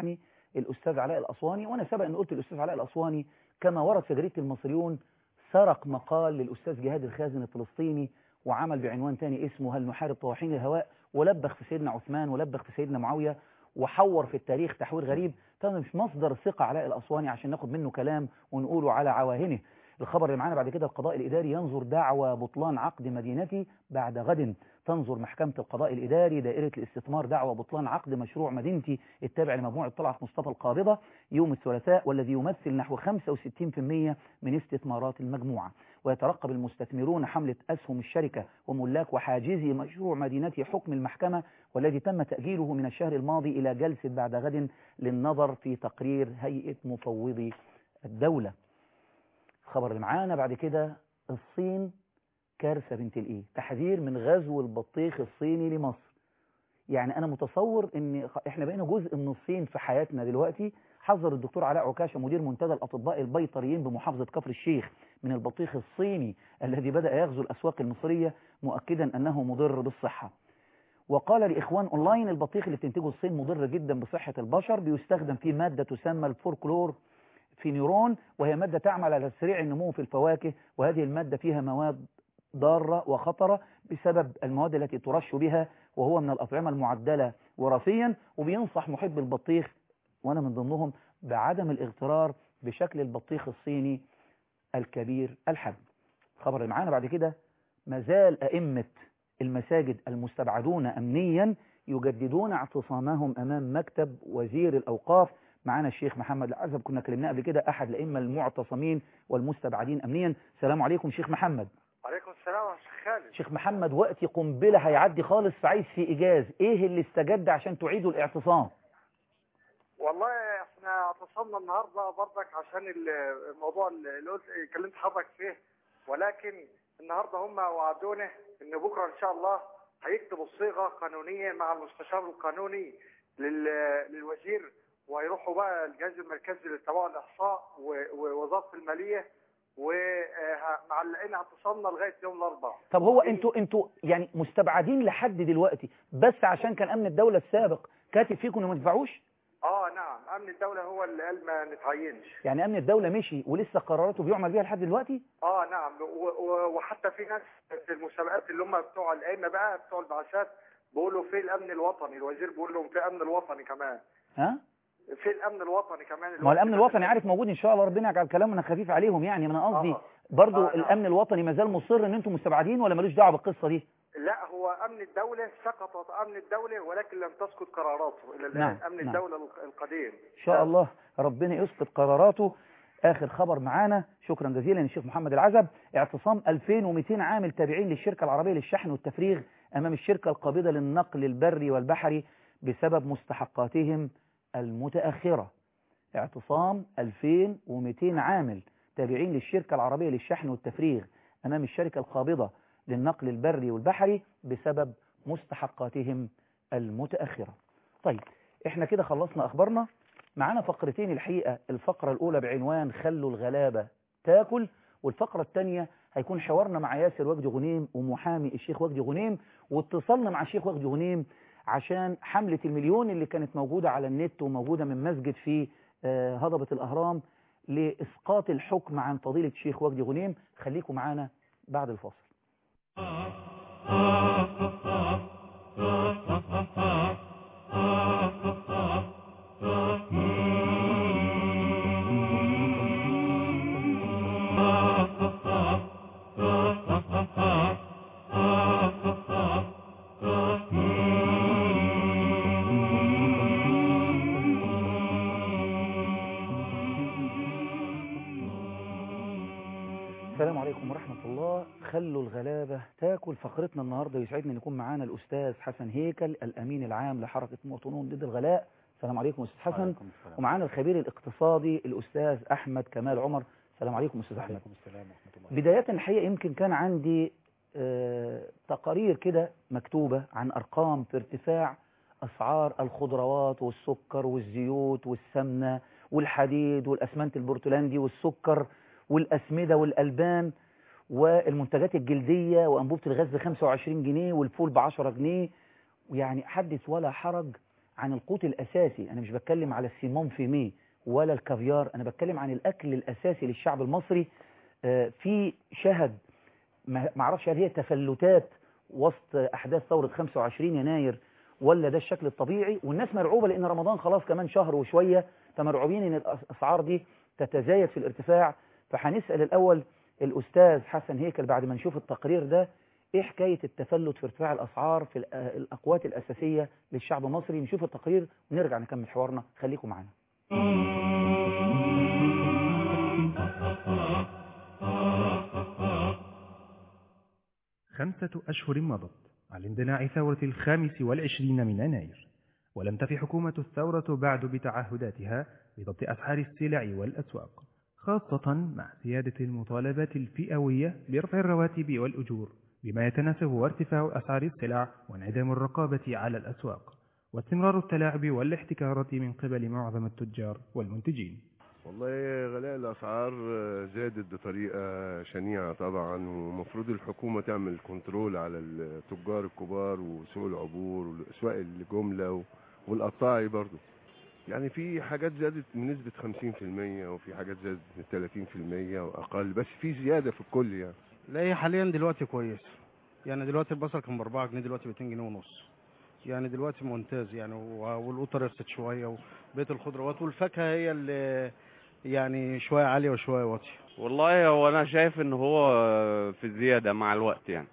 A: الأستاذ علاء الأسواني، وأنا سبق أن قلت الأستاذ علاء الأسواني كما ورد في جريدة المصريون سرق مقال للأستاذ جهاد الخازن الفلسطيني وعمل بعنوان تاني اسمه هل نحارب طواحين الهواء، ولبخ في سيدنا عثمان ولبخ في سيدنا معاوية وحور في التاريخ تحوير غريب. طبعا مش مصدر ثقة علاء الأسواني عشان ناخد منه كلام ونقوله على عواهنه. الخبر اللي معانا بعد كده القضاء الإداري ينظر دعوى بطلان عقد مدينتي بعد غد. تنظر محكمة القضاء الإداري دائرة الاستثمار دعوى بطلان عقد مشروع مدينتي التابع لمجموعة طلعت مصطفى القابضة يوم الثلاثاء، والذي يمثل نحو خمسة وستين بالمئة من استثمارات المجموعة. ويترقب المستثمرون حملة أسهم الشركة وملاك وحاجزي مشروع مدينتي حكم المحكمة، والذي تم تأجيله من الشهر الماضي إلى جلسة بعد غد للنظر في تقرير هيئة مفوضي الدولة. الخبر اللي معانا بعد كده الصين كارثة بنت الايه، تحذير من غزو البطيخ الصيني لمصر. يعني انا متصور ان احنا بقينا جزء من الصين في حياتنا دلوقتي. حذر الدكتور علاء عكاشة مدير منتدى الاطباء البيطريين بمحافظة كفر الشيخ من البطيخ الصيني الذي بدأ يغزو الاسواق المصرية، مؤكدا انه مضر بالصحة. وقال لإخوان أونلاين البطيخ اللي بتنتجه الصين مضر جدا بصحة البشر، بيستخدم فيه مادة تسمى الفوركلور في نيرون، وهي مادة تعمل على تسريع النمو في الفواكه، وهذه المادة فيها مواد ضارة وخطرة بسبب المواد التي ترش بها، وهو من الأطعمة المعدلة وراثيا. وبينصح محب البطيخ وأنا من ضمنهم بعدم الاغترار بشكل البطيخ الصيني الكبير الحجم. الخبر اللي معانا بعد كده مازال أئمة المساجد المستبعدون أمنيا يجددون اعتصامهم أمام مكتب وزير الأوقاف. معانا الشيخ محمد العزب، كنا كلمناه قبل كده، أحد الأئمة المعتصمين والمستبعدين أمنيا. السلام عليكم شيخ محمد.
E: عليكم السلام يا شيخ خالد.
A: شيخ محمد، وقتي قنبلة هيعدي خالص، فعايز في إيجاز إيه اللي استجد عشان تعيدوا الاعتصام؟
E: والله احنا اعتصمنا النهارده برضك عشان الموضوع اللي قلت كلمت حضرتك فيه، ولكن النهارده هم وعدونا ان بكره ان شاء الله هيكتبوا الصيغه قانونيه مع المستشار القانوني للوزير، وهيروحوا بقى الجهاز المركزي للتبع الاحصاء ووزاره الماليه، ومعلقين اعتصامنا لغايه يوم الاربعاء.
A: طب هو انتوا انتوا يعني مستبعدين لحد دلوقتي بس عشان كان امن الدوله السابق كاتب فيكم انه ما تدفعوش؟
E: اه نعم، امن الدوله هو اللي قال ما نتعينش.
A: يعني امن الدوله مشي ولسه قراراته بيعمل بيها لحد دلوقتي؟
E: اه نعم، وحتى في ناس في المسابقات اللي هم بتوع الائمه بقى بتوع البعثات بيقولوا في الامن الوطني، الوزير بيقول لهم في امن الوطني كمان.
A: ها؟
E: في الامن الوطني كمان.
A: ما هو الامن الوطني عارف موجود ان شاء الله، ربنا يجعل كلامنا خفيف عليهم. يعني انا قصدي
E: آه.
A: برضو
E: آه
A: الامن
E: نعم.
A: الوطني ما زال مصر ان انتم مستبعدين ولا ملوش دعوه بالقصه دي؟
E: لا، هو امن الدوله سقطت امن الدوله ولكن لم تسقط قراراته الى الان.
A: نعم.
E: امن
A: نعم.
E: الدوله القديم
A: ان شاء الله ربنا يسقط قراراته. اخر خبر معانا، شكرا جزيلا الشيخ محمد العزب. اعتصام ألفين ومئتين عامل تابعين للشركه العربيه للشحن والتفريغ امام الشركه القابضه للنقل البري والبحري بسبب مستحقاتهم المتاخره. اعتصام ألفين ومئتين عامل تابعين للشركة العربية للشحن والتفريغ أمام الشركة القابضة للنقل البري والبحري بسبب مستحقاتهم المتأخرة. طيب احنا كده خلصنا أخبارنا. معانا فقرتين الحقيقة، الفقرة الأولى بعنوان خلوا الغلابة تاكل، والفقرة الثانية هيكون حوارنا مع ياسر وجدي غنيم ومحامي الشيخ وجدي غنيم، واتصلنا مع الشيخ وجدي غنيم عشان حملة المليون اللي كانت موجودة على النت وموجودة من مسجد في هضبة الأهرام لإسقاط الحكم عن فضيلة الشيخ وجدي غنيم. خليكم معانا بعد الفاصل. السلام عليكم ورحمة الله. خلوا الغلابة تاكل. فقرتنا النهاردة يسعدني أن يكون معانا الأستاذ حسن هيكل الأمين العام لحركة مواطنون ضد الغلاء. السلام عليكم أستاذ حسن. ومعانا الخبير الاقتصادي الأستاذ أحمد كمال عمر. السلام عليكم أستاذ أحمد.
F: السلام ورحمة الله.
A: بداية الحقيقة يمكن كان عندي آه تقارير كده مكتوبة عن أرقام في ارتفاع أسعار الخضروات والسكر والزيوت والسمنة والحديد والأسمنت البرتلاندي والسكر والأسمدة والألبان والمنتجات الجلدية وأنبوبة الغاز ب خمسة وعشرين جنيه والفول ب عشرة جنيه. ويعني حدث ولا حرج عن القوت الأساسي. أنا مش بتكلم على السيمون فيمي ولا الكافيار، أنا بتكلم عن الأكل الأساسي للشعب المصري. في شهد ما اعرفش هل هي تفلتات وسط أحداث ثورة خمسة وعشرين يناير ولا ده الشكل الطبيعي، والناس مرعوبة لأن رمضان خلاص كمان شهر وشوية، فمرعوبين أن الأسعار دي تتزايد في الارتفاع. فهنسأل الأول الأستاذ حسن هيكل بعد ما نشوف التقرير ده إيه حكاية التفلت في ارتفاع الأسعار في الأقوات الأساسية للشعب المصري. نشوف التقرير ونرجع نكمل حوارنا، خليكم معنا.
F: خمسة أشهر مضت على اندلاع ثورة الخامس والعشرين من يناير، ولم تفي حكومة الثورة بعد بتعهداتها بضبط أسعار السلع والأسواق، خاصة مع زيادة المطالبات الفئوية برفع الرواتب والأجور بما يتناسب ارتفاع أسعار السلع وانعدام الرقابة على الأسواق واستمرار التلاعب والاحتكارات من قبل معظم التجار والمنتجين.
G: والله غلاء الأسعار زادت بطريقة شنيعة طبعا، ومفروض الحكومة تعمل كنترول على التجار الكبار وسوق العبور وأسواق الجملة والقطاعي برضو. يعني في حاجات زادت بنسبة خمسين في المية وفي حاجات زادت ثلاثين في المية وأقل، بس في زيادة في الكل يعني.
H: لا هي حاليا دلوقتي كويس، يعني دلوقتي البصل كان بأربعة جنيه دلوقتي باتنين جنيه ونص، يعني دلوقتي ممتاز يعني، والقطة رست شوية وبقية الخضروات والفاكهة هي اللي يعني شوية عالية وشوية واطية.
I: والله هو أنا شايف إن هو في الزيادة مع الوقت، يعني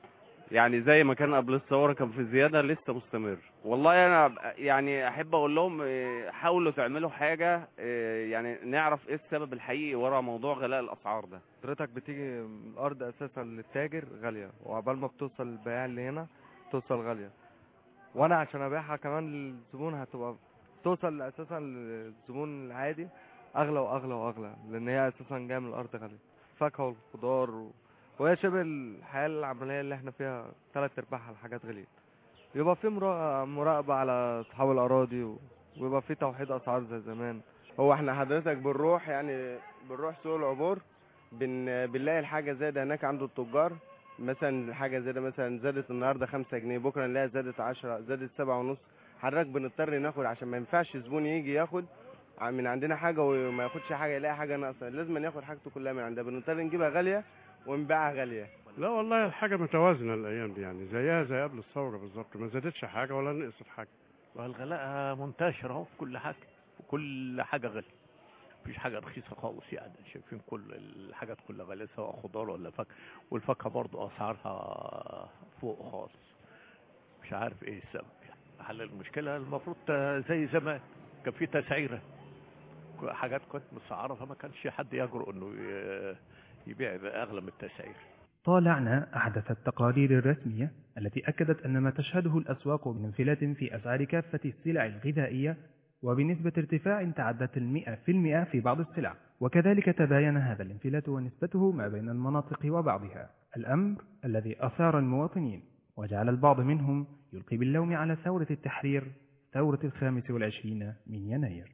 I: يعني زي ما كان قبل الثورة كان في الزيادة لسه مستمر. والله أنا يعني أحب أقول لهم حاولوا تعملوا حاجة يعني نعرف إيه السبب الحقيقي ورا موضوع غلاء الأسعار ده.
J: حضرتك بتيجي الأرض أساسا للتاجر غالية، وعقبال ما بتوصل للبياع اللي هنا توصل غالية، وأنا عشان أبيعها كمان للزبون هتبقى توصل أساسا للزبون العادي أغلى وأغلى وأغلى، لأن هي أساسا جاية من الأرض غالية. الفاكهة والخضار و... وهي شبه الحياة العملية اللي احنا فيها ثلاث ارباعها الحاجات غليت. يبقى في مراقبة على تحول الأراضي و... ويبقى في توحيد أسعار زي زمان.
I: هو احنا حضرتك بنروح يعني بنروح سوق العبور بن... بنلاقي الحاجة زادة هناك عند التجار، مثلا الحاجة زادة مثلا زادت النهاردة خمسة جنيه، بكرة نلاقيها زادت عشرة، زادت سبعة ونص. حضرتك بنضطر ناخد عشان ما ينفعش زبون يجي ياخد من عندنا حاجة وما ياخدش حاجة يلاقي حاجة ناقصة، لازم ياخد حاجته كلها من عندنا، بنضطر نجيبها غالية ونبيعها غالية.
K: لا والله الحاجة متوازنة الأيام دي، يعني زيها زي قبل الثورة بالظبط، ما زادتش حاجة ولا نقصت حاجة.
L: والغلاء منتشر اهو في كل حاجة، في كل حاجة غالية، مفيش حاجة رخيصة خالص، يعني شايفين كل الحاجات كلها غالية سواء خضار ولا فاكهة، والفاكهة برضو أسعارها فوق خالص، مش عارف إيه السبب. يعني حل المشكلة المفروض زي زمان كان في تسعيرة، حاجات كنت مسعرة فما كانش حد يجرؤ إنه يبيع بأغلى من التسعير.
F: طالعنا أحدث التقارير الرسمية التي أكدت أن ما تشهده الأسواق من انفلات في أسعار كافة السلع الغذائية وبنسبة ارتفاع تعدت المئة في المئة في بعض السلع، وكذلك تباين هذا الانفلات ونسبته ما بين المناطق وبعضها، الأمر الذي أثار المواطنين وجعل البعض منهم يلقي باللوم على ثورة التحرير، ثورة الخامس والعشرين من يناير.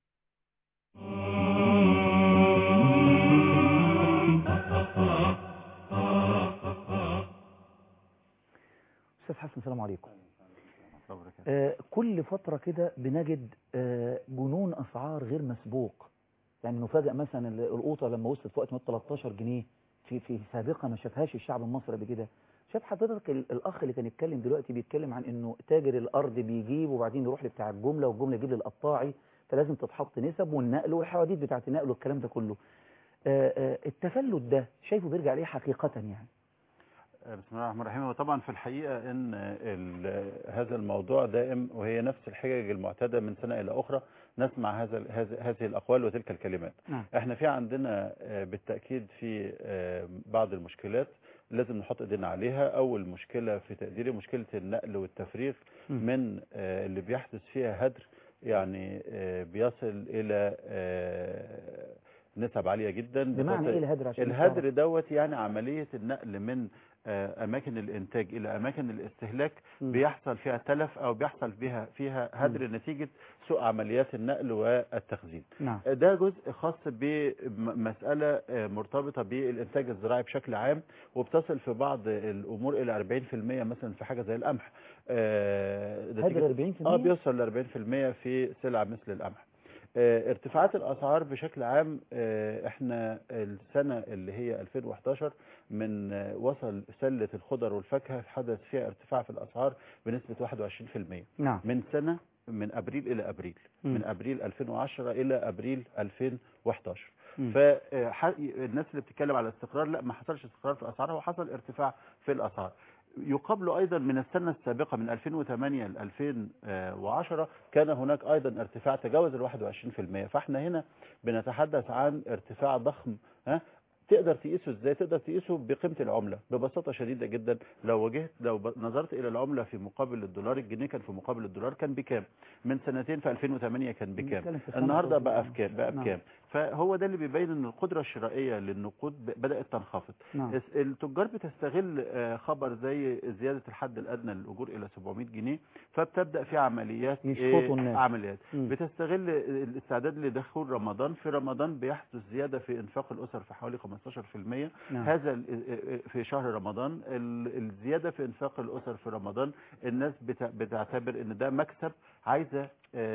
A: أستاذ حسن السلام عليكم. آه كل فترة كده بنجد آه جنون أسعار غير مسبوق، يعني نفاجأ مثلا القوطة لما وصلت في وقت من تلتاشر جنيه في في سابقة ما شافهاش الشعب المصري قبل كده. شاف حضرتك الأخ اللي كان يتكلم دلوقتي بيتكلم عن إنه تاجر الأرض بيجيب وبعدين يروح لبتاع الجملة والجملة يجيب للقطاعي، فلازم تتحط نسب والنقل والحواديت بتاعة النقل والكلام ده كله. آه آه التفلت ده شايفه بيرجع ليه حقيقة يعني؟
M: بسم الله الرحمن الرحيم. وطبعا في الحقيقة ان هذا الموضوع دائم وهي نفس الحجج المعتادة من سنة الى اخرى، نسمع هذا هذه الاقوال وتلك الكلمات. نعم. احنا في عندنا بالتأكيد في بعض المشكلات لازم نحط ايدينا عليها. اول مشكلة في تقديري مشكلة النقل والتفريغ م. من اللي بيحدث فيها هدر، يعني بيصل الى نسب عالية جدا.
A: بمعنى ايه الهدر؟ عشان
M: الهدر دوت يعني عملية النقل من اماكن الانتاج الى اماكن الاستهلاك م. بيحصل فيها تلف او بيحصل فيها فيها هدر م. نتيجة سوء عمليات النقل والتخزين.
A: نعم.
M: ده جزء خاص بمسألة مرتبطة بالانتاج الزراعي بشكل عام، وبتصل في بعض الامور الى أربعين في المية مثلا في حاجة زي القمح. آه
A: هذا أربعين في المية
M: اه بيوصل ل أربعين في المية في سلع مثل القمح. آه ارتفاعات الاسعار بشكل عام، آه احنا السنه اللي هي ألفين وإحداشر من آه وصل سله الخضر والفاكهه حدث فيها ارتفاع في الاسعار بنسبه واحد وعشرين في المية.
A: نعم.
M: من سنه من ابريل الى ابريل م. من ابريل ألفين وعشرة الى ابريل ألفين وإحداشر. فالناس اللي بتتكلم على استقرار، لا، ما حصلش استقرار في الاسعار، هو حصل ارتفاع في الاسعار. يقابله ايضا من السنه السابقه من ألفين وثمانية ل ألفين وعشرة كان هناك ايضا ارتفاع تجاوز ال واحد وعشرين في المية. فاحنا هنا بنتحدث عن ارتفاع ضخم. ها تقدر تقيسه ازاي؟ تقدر تقيسه بقيمه العمله ببساطه شديده جدا. لو واجهت لو نظرت الى العمله في مقابل الدولار، الجنيه كان في مقابل الدولار كان بكام؟ من سنتين في ألفين وثمانية كان بكام؟ النهارده بقى في كام؟ بقى بكام؟ فهو ده اللي بيبين ان القدره الشرائيه للنقود بدات تنخفض. نعم. التجار بتستغل خبر زي زياده الحد الادنى للاجور الى سبعمائة جنيه، فبتبدا في عمليات
A: إيه
M: عمليات م. بتستغل الاستعداد لدخول رمضان. في رمضان بيحدث زياده في انفاق الاسر في حوالي خمستاشر في المية. نعم. هذا في شهر رمضان الزياده في انفاق الاسر في رمضان الناس بتعتبر ان ده مكسب عايزه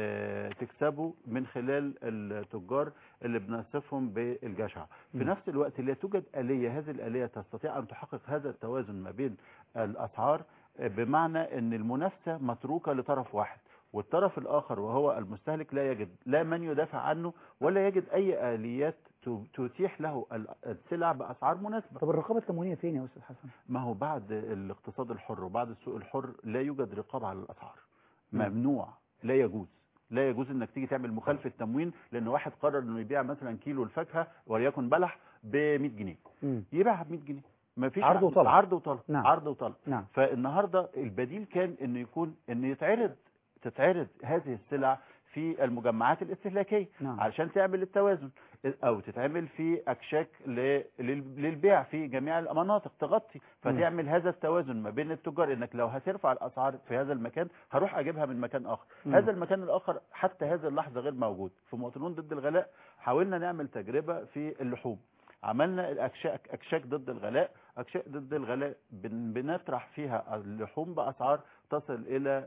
M: تكسبه من خلال التجار اللي بنصفهم بالجشع. في نفس الوقت لا توجد آلية، هذه الآلية تستطيع أن تحقق هذا التوازن ما بين الأسعار، بمعنى أن المنافسة متروكة لطرف واحد، والطرف الآخر وهو المستهلك لا يجد لا من يدافع عنه ولا يجد أي آليات تتيح له السلع بأسعار مناسبة.
A: طب الرقابة التموينية فين يا أستاذ حسن؟
M: ما هو بعد الاقتصاد الحر وبعد السوق الحر لا يوجد رقابة على الأسعار. ممنوع، لا يجوز لا يجوز انك تيجي تعمل مخالفه تموين لان واحد قرر انه يبيع مثلا كيلو الفاكهه وليكن بلح ب مية جنيه، يبيعها ب مية جنيه، ما فيش
A: عرض وطلب
M: عرض وطلب
A: نعم.
M: عرض وطلب
A: نعم.
M: فالنهارده البديل كان انه يكون ان يتعرض تتعرض هذه السلع في المجمعات الاستهلاكيه نعم. علشان تعمل التوازن، او تتعمل في اكشاك للبيع في جميع المناطق تغطي، فتعمل هذا التوازن ما بين التجار، انك لو هترفع الاسعار في هذا المكان هروح اجيبها من مكان اخر. م. هذا المكان الاخر حتى هذه اللحظه غير موجود. في مواطنون ضد الغلاء حاولنا نعمل تجربه في اللحوم، عملنا الاكشاك اكشاك ضد الغلاء. اكشاك ضد الغلاء بنطرح فيها اللحوم باسعار تصل الى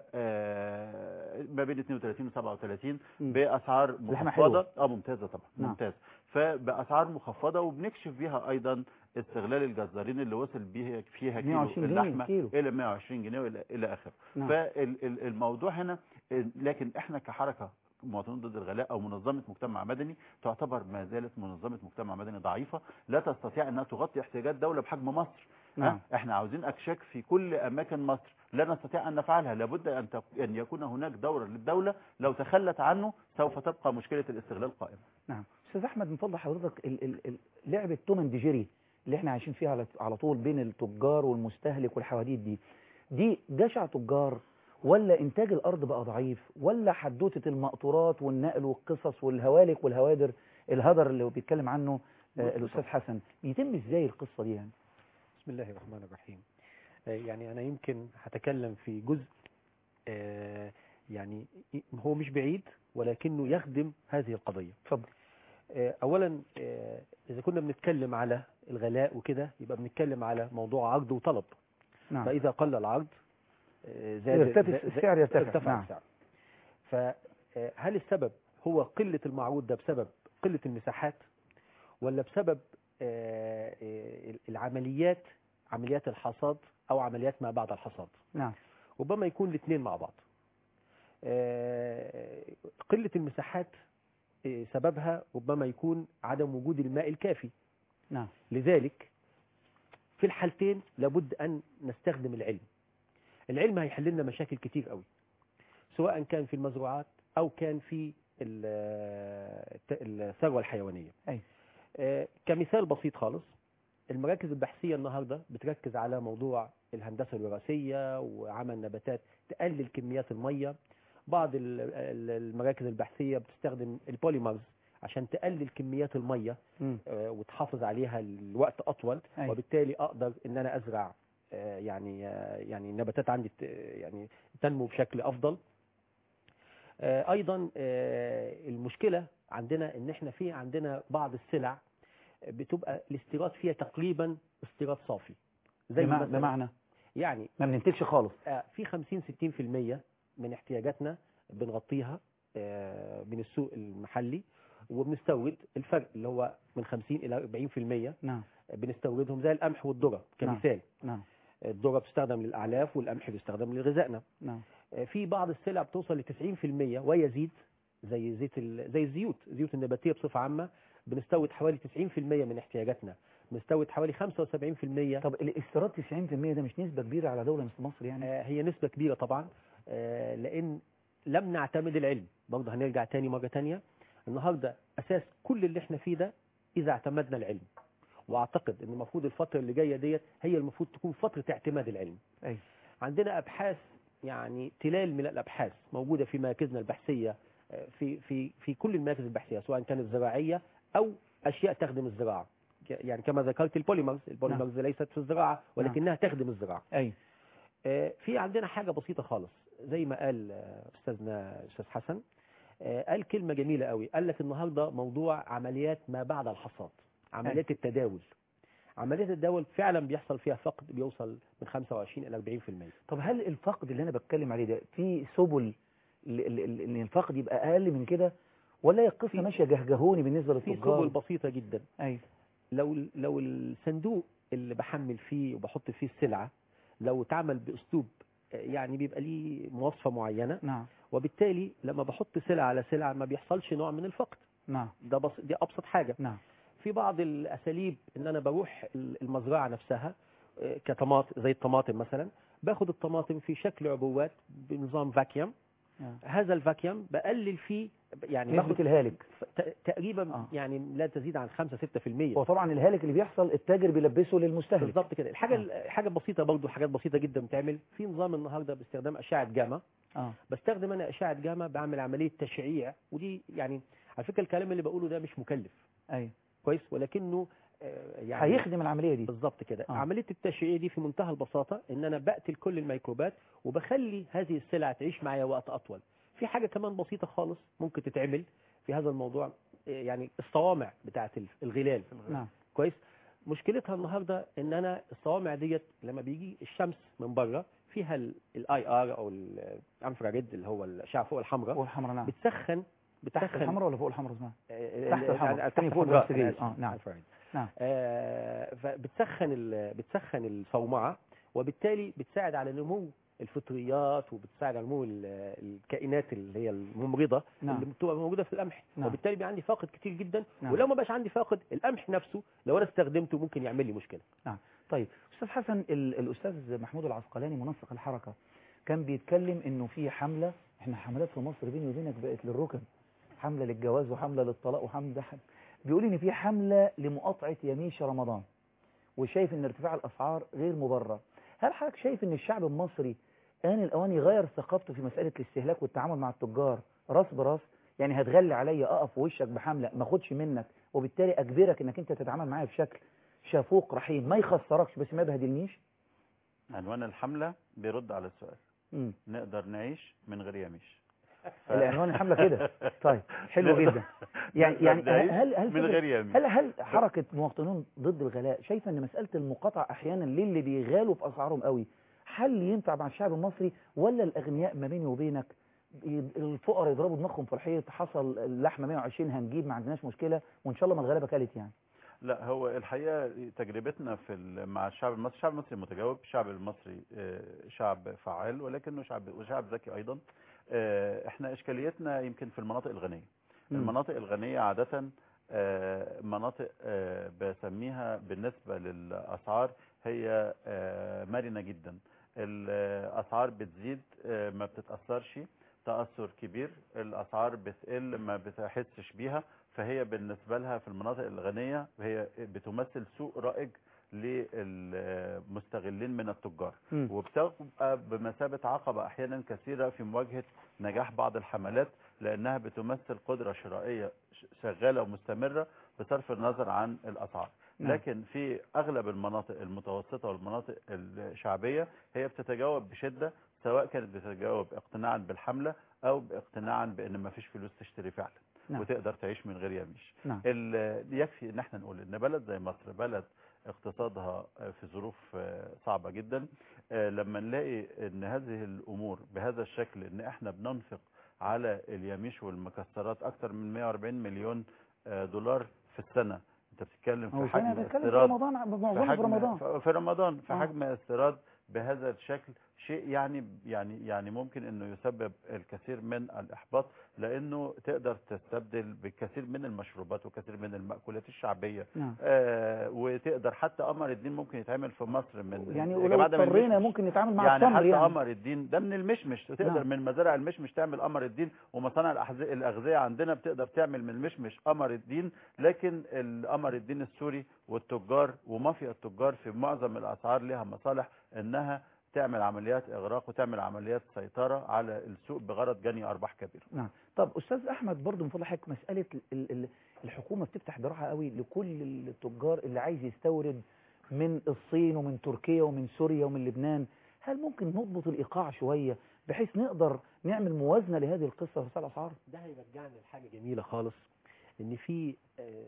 M: ما بين اثنين وثلاثين وسبعة وثلاثين باسعار مخفضه. اه ممتازه طبعا. نعم. ممتاز. فباسعار مخفضه، وبنكشف بيها ايضا استغلال الجزارين اللي وصل بيها فيها كيلو اللحمه كيلو. الى مئة وعشرين جنيه والى الى اخره. نعم. فالموضوع هنا، لكن احنا كحركه مواطنون ضد الغلاء او منظمه مجتمع مدني تعتبر ما زالت منظمه مجتمع مدني ضعيفه، لا تستطيع انها تغطي احتياجات دوله بحجم مصر. نعم. احنا عاوزين اكشاك في كل اماكن مصر، لا نستطيع ان نفعلها. لابد ان ان يكون هناك دور للدوله، لو تخلت عنه سوف تبقى مشكله الاستغلال قائمه.
A: نعم. استاذ احمد، من فضل حضرتك ال ال ال لعبه توم اند جيري اللي احنا عايشين فيها على على طول بين التجار والمستهلك والحواديت دي دي جشع تجار، ولا انتاج الارض بقى ضعيف، ولا حدوته المقطورات والنقل والقصص والهوالك والهوادر الهدر اللي بيتكلم عنه آه الاستاذ حسن، بيتم ازاي القصه دي يعني؟
N: بسم الله الرحمن الرحيم. يعني انا يمكن هتكلم في جزء آه يعني هو مش بعيد ولكنه يخدم هذه القضيه.
A: اتفضل.
N: آه اولا آه اذا كنا بنتكلم على الغلاء وكده يبقى بنتكلم على موضوع عرض وطلب. نعم. فاذا قل العرض
A: زاد السعر يرتفع.
N: ارتفع نعم. السعر. فهل السبب هو قلة المعروض ده بسبب قلة المساحات، ولا بسبب العمليات عمليات الحصاد او عمليات ما بعد الحصاد؟
A: نعم.
N: ربما يكون الاثنين مع بعض. قلة المساحات سببها ربما يكون عدم وجود الماء الكافي.
A: نعم.
N: لذلك في الحالتين لابد ان نستخدم العلم. العلم هيحل لنا مشاكل كتير قوي، سواء كان في المزروعات او كان في الثروه الحيوانيه.
A: أي.
N: آه كمثال بسيط خالص، المراكز البحثيه النهارده بتركز على موضوع الهندسه الوراثيه وعمل نباتات تقلل كميات الميه. بعض المراكز البحثيه بتستخدم البوليمرز عشان تقلل كميات الميه آه وتحافظ عليها لوقت اطول. أي. وبالتالي اقدر ان انا ازرع يعني يعني النباتات عندي يعني تنمو بشكل افضل. ايضا المشكله عندنا ان احنا في عندنا بعض السلع بتبقى الاستيراد فيها تقريبا استيراد صافي،
A: زي بمعنى
N: يعني
A: ما بننتجش خالص.
N: آه في خمسين ستين في المية من احتياجاتنا بنغطيها آه من السوق المحلي، وبنستورد الفرق اللي هو من خمسين إلى أربعين في المية.
A: نعم.
N: بنستوردهم زي القمح والذرة كمثال.
A: نعم.
N: الذرة بتستخدم للأعلاف والقمح بيستخدم لغذائنا.
A: نعم.
N: في بعض السلع بتوصل ل تسعين في المية ويزيد، زي زيت ال... زي الزيوت، الزيوت النباتية بصفة عامة بنستورد حوالي تسعين في المية من احتياجاتنا، بنستورد حوالي خمسة وسبعين في المية.
A: طب الاستيراد تسعين في المية ده مش نسبة كبيرة على دولة مثل مصر يعني؟
N: آه هي نسبة كبيرة طبعا، آه لأن لم نعتمد العلم. برضه هنرجع تاني مرة تانية، النهاردة أساس كل اللي احنا فيه ده إذا اعتمدنا العلم، واعتقد ان المفروض الفتره اللي جايه ديت هي المفروض تكون فتره اعتماد العلم.
A: أي.
N: عندنا ابحاث، يعني تلال من الابحاث موجوده في مراكزنا البحثيه، في في في كل المراكز البحثيه سواء كانت زراعيه او اشياء تخدم الزراعه، يعني كما ذكرت البوليمرز، البوليمرز ليست في الزراعه ولكنها تخدم الزراعه.
A: اي.
N: في عندنا حاجه بسيطه خالص زي ما قال استاذنا استاذ حسن، قال كلمه جميله قوي، قال لك النهارده موضوع عمليات ما بعد الحصاد، عمليات التداول. عمليات التداول فعلا بيحصل فيها فقد بيوصل من خمسة وعشرين إلى أربعين في المية.
A: طب هل الفقد اللي انا بتكلم عليه ده في سبل ان الفقد يبقى اقل من كده، ولا هي القصه ماشيه جهجهوني بالنسبه للتجار؟
N: في سبل بسيطه جدا.
A: ايوه.
N: لو لو الصندوق اللي بحمل فيه وبحط فيه السلعه لو اتعمل باسلوب يعني بيبقى ليه مواصفه معينه.
A: نعم.
N: وبالتالي لما بحط سلعه على سلعه ما بيحصلش نوع من الفقد.
A: نعم.
N: ده بس دي ابسط حاجه.
A: نعم.
N: في بعض الاساليب ان انا بروح المزرعه نفسها كطماطم زي الطماطم مثلا، باخد الطماطم في شكل عبوات بنظام فاكيوم. آه. هذا الفاكيوم بقلل فيه يعني
A: نسبة الهالك
N: تقريبا آه. يعني لا تزيد عن خمسة ستة في المية.
A: وطبعا الهالك اللي بيحصل التاجر بيلبسه للمستهلك.
N: بالظبط كده. الحاجه آه. حاجه بسيطه برضو، حاجات بسيطه جدا بتعمل في نظام النهارده باستخدام اشعه جاما.
A: اه
N: بستخدم انا اشعه جاما، بعمل عمليه تشعيع، ودي يعني على فكره الكلام اللي بقوله ده مش مكلف.
A: ايوه
N: كويس، ولكنه
A: يعني هيخدم العملية دي
N: بالظبط كده.
A: آه.
N: عملية التشعيع دي في منتهى البساطة ان انا بقتل كل الميكروبات وبخلي هذه السلعة تعيش معايا وقت اطول. في حاجة كمان بسيطة خالص ممكن تتعمل في هذا الموضوع، يعني الصوامع بتاعت الغلال.
A: نعم.
N: كويس. مشكلتها النهاردة ان انا الصوامع ديت لما بيجي الشمس من بره فيها الاي ار او الانفراريد اللي هو الاشعة فوق الحمراء.
A: فوق الحمراء نعم.
N: بتسخن بتسخن
A: تحت الحمراء ولا فوق الحمراء اسمها؟
N: تحت الحمراء الثاني فوق البنفسجية.
A: اه نعم.
N: نعم. آه فبتسخن بتسخن الصومعه، وبالتالي بتساعد على نمو الفطريات وبتساعد على نمو الكائنات اللي هي الممرضه. نعم. اللي بتبقى موجوده في القمح. نعم. وبالتالي بيبقى عندي فاقد كتير جدا. نعم. ولو ما بقاش عندي فاقد، القمح نفسه لو انا استخدمته ممكن يعمل لي مشكله.
A: نعم. طيب استاذ حسن، الاستاذ محمود العسقلاني منسق الحركه كان بيتكلم انه في حمله، احنا حملات في مصر بيني وبينك بقت للركب، حمله للجواز وحمله للطلاق وحمله ده. بيقول ان في حمله لمقاطعه يميش رمضان، وشايف ان ارتفاع الاسعار غير مبرر. هل حضرتك شايف ان الشعب المصري آن الأوان يغير ثقافته في مسألة الاستهلاك والتعامل مع التجار راس براس؟ يعني هتغلي عليا اقف في وشك بحمله ما اخدش منك، وبالتالي اجبرك انك انت تتعامل معايا بشكل شفوق رحيم ما يخسركش بس ما يبهدلنيش.
M: عنوان الحمله بيرد على السؤال.
A: م.
M: نقدر نعيش من غير يميش.
A: ف... العنوان الحمله كده. طيب حلو جدا. يعني يعني هل هل
M: من غير يميش.
A: هل هل حركه مواطنون ضد الغلاء شايفه ان مساله المقاطعه احيانا للي بيغالوا في اسعارهم قوي حل ينفع مع الشعب المصري، ولا الاغنياء ما بيني وبينك الفقراء يضربوا دماغهم في الحيط، حصل اللحمه مية وعشرين هنجيب ما عندناش مشكله وان شاء الله ما الغلابه كلت يعني؟
M: لا، هو الحقيقه تجربتنا في مع الشعب المصري، الشعب المصري متجاوب، الشعب المصري شعب فعال ولكنه شعب وشعب ذكي ايضا. احنا اشكاليتنا يمكن في المناطق الغنيه. م. المناطق الغنيه عاده مناطق بسميها بالنسبه للاسعار هي مرنه جدا. الاسعار بتزيد ما بتتاثرش تاثر كبير، الاسعار بتقل ما بتحسش بيها، فهي بالنسبه لها في المناطق الغنيه هي بتمثل سوق رائج للمستغلين من التجار، م. وبتبقى بمثابه عقبه احيانا كثيره في مواجهه نجاح بعض الحملات، لانها بتمثل قدره شرائيه شغاله ومستمره بصرف النظر عن الاسعار. لكن في اغلب المناطق المتوسطه والمناطق الشعبيه هي بتتجاوب بشده، سواء كانت بتتجاوب اقتناعا بالحمله او باقتناعا بان ما فيش فلوس تشتري فعلا.
A: نعم.
M: وتقدر تعيش من غير يميش.
A: نعم.
M: يكفي ان احنا نقول ان بلد زي مصر بلد اقتصادها في ظروف صعبة جدا، لما نلاقي ان هذه الامور بهذا الشكل، ان احنا بننفق على اليميش والمكسرات اكثر من مئة وأربعين مليون دولار في السنة. انت بتتكلم في حجم استيراد
A: في رمضان، معظمه في رمضان
M: في رمضان في حجم استيراد بهذا الشكل، شيء يعني يعني يعني ممكن انه يسبب الكثير من الاحباط، لانه تقدر تستبدل بالكثير من المشروبات وكثير من المأكولات الشعبيه.
A: نعم.
M: آه وتقدر حتى قمر الدين ممكن يتعمل في مصر من
A: يعني ولو اضطرينا ممكن نتعامل مع
M: يعني
A: التمر
M: حتى
A: يعني
M: قمر الدين ده من المشمش، وتقدر نعم. من مزارع المشمش تعمل قمر الدين، ومصانع الاغذيه عندنا بتقدر تعمل من المشمش قمر الدين. لكن القمر الدين السوري والتجار ومافيا التجار في معظم الاسعار لها مصالح انها تعمل عمليات اغراق وتعمل عمليات سيطره على السوق بغرض جني ارباح كبيره.
A: نعم. طب استاذ احمد برضه من فضلك، مساله الحكومه بتفتح دراعها قوي لكل التجار اللي عايز يستورد من الصين ومن تركيا ومن سوريا ومن لبنان، هل ممكن نضبط الايقاع شويه بحيث نقدر نعمل موازنه لهذه القصه في سعر الاسعار؟
N: ده هيرجعنا لحاجه جميله خالص، ان في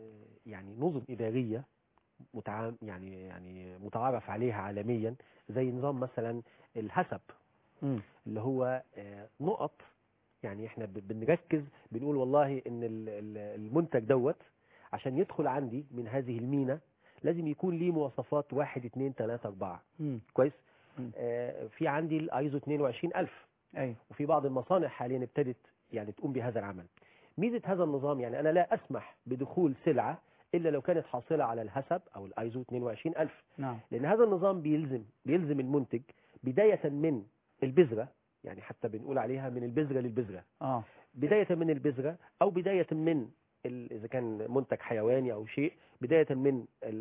N: يعني نظم اداريه متعام يعني يعني متعارف عليها عالميا، زي نظام مثلا الحسب م. اللي هو نقط. يعني احنا بنركز بنقول والله ان المنتج دوت عشان يدخل عندي من هذه المينا لازم يكون ليه مواصفات واحد اتنين تلاتة اربعة. م. كويس. م. آه في عندي الايزو اتنين وعشرين الف.
A: ايوه.
N: وفي بعض المصانع حاليا ابتدت يعني تقوم بهذا العمل. ميزه هذا النظام يعني انا لا اسمح بدخول سلعه إلا لو كانت حاصلة على الحسب أو الأيزو اتنين وعشرين الف.
A: نعم.
N: لأن هذا النظام بيلزم بيلزم المنتج بداية من البذرة، يعني حتى بنقول عليها من البذرة للبذرة.
A: آه.
N: بداية من البذرة أو بداية من إذا كان منتج حيواني أو شيء، بداية من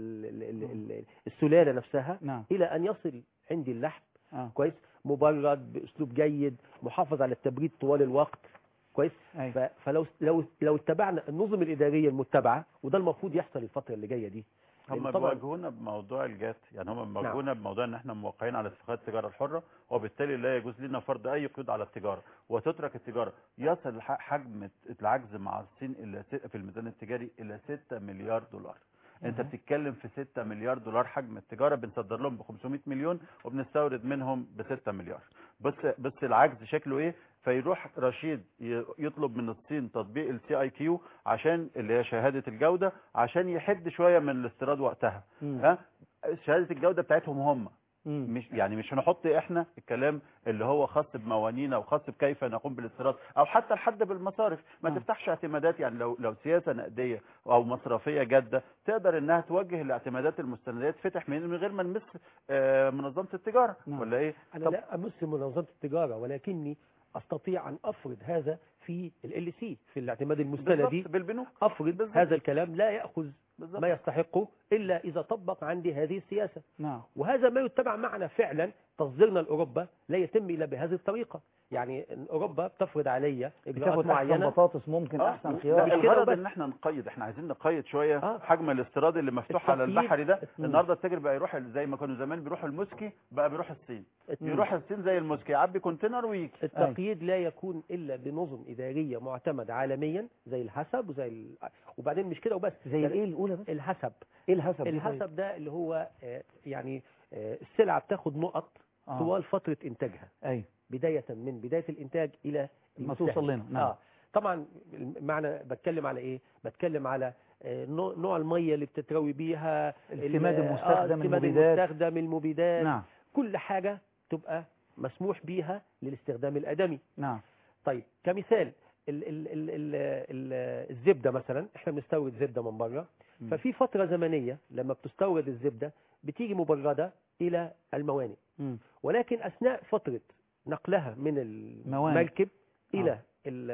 N: السلالة نفسها.
A: نعم.
N: إلى أن يصل عندي اللحم.
A: آه.
N: كويس، مبرد بأسلوب جيد، محافظ على التبريد طوال الوقت. كويس.
A: أيوة.
N: فلو لو لو اتبعنا النظم الاداريه المتبعه، وده المفروض يحصل الفتره اللي جايه دي.
M: هم بيواجهونا بموضوع الجات، يعني هم بيواجهونا نعم. بموضوع ان احنا موقعين على اتفاقات التجاره الحره، وبالتالي لا يجوز لنا فرض اي قيود على التجاره، وتترك التجاره. يصل حجم العجز مع الصين الى في الميزان التجاري الى ستة مليار دولار. انت بتتكلم في ستة مليار دولار حجم التجاره، بنصدر لهم ب خمسمائة مليون وبنستورد منهم ب ستة مليار. بس بس العجز شكله ايه؟ فيروح رشيد يطلب من الصين تطبيق السي اي كيو عشان اللي هي شهاده الجوده، عشان يحد شويه من الاستيراد وقتها. ها شهاده الجوده بتاعتهم هم، مش يعني مش هنحط احنا الكلام اللي هو خاص بموانينا وخاص بكيف نقوم بالاستيراد، او حتى الحد بالمصارف. ما م. تفتحش اعتمادات، يعني لو لو سياسه نقديه او مصرفيه جاده تقدر انها توجه الاعتمادات المستندات فتح من غير ما نمس آه منظمه التجاره. م. ولا ايه؟
N: انا لا امس منظمه التجاره، ولكني استطيع ان افرض هذا في ال سي في الاعتماد المستندي
M: بالبنوك.
N: افرض بالزبط. هذا الكلام لا ياخذ بالزبط. ما يستحقه الا اذا طبق عندي هذه السياسه.
A: نعم.
N: وهذا ما يتبع معنا فعلا. تصديرنا لاوروبا لا يتم الا بهذه الطريقه. يعني اوروبا بتفرض عليا اجراءات معينه،
A: بطاطس ممكن آه. احسن خيار.
M: الغرض ان احنا نقيد، احنا عايزين نقيد شويه آه. حجم الاستيراد اللي مفتوح على البحري ده. النهارده التاجر بقى يروح زي ما كانوا زمان بيروحوا الموسكي، بقى بيروح الصين. مم. يروح الصين زي الموسكي يعبي كونتينر ويجي.
N: التقييد لا يكون الا بنظم اداريه معتمده عالميا زي الحسب وزي ال... وبعدين مش كده وبس.
A: زي الايه الاولى بس؟
N: الحسب.
A: ايه الحسب؟
N: الحسب ده اللي هو آه يعني آه السلعه بتاخد نقط آه. طوال فتره انتاجها.
A: ايوه.
N: بداية من بداية الإنتاج إلى
A: ما توصل لنا. نعم.
N: آه. طبعا معنى بتكلم على إيه؟ بتكلم على نوع المية اللي بتتروي بيها،
A: السماد المستخدم،
N: آه المبيدات المستخدم المبيدات.
A: نعم.
N: كل حاجة تبقى مسموح بيها للاستخدام الآدمي.
A: نعم.
N: طيب كمثال ال ال ال ال ال الزبدة مثلا، احنا بنستورد زبدة من بره، ففي فترة زمنية لما بتستورد الزبدة بتيجي مبردة إلى الموانئ، م. ولكن أثناء فترة نقلها من المركب الى آه.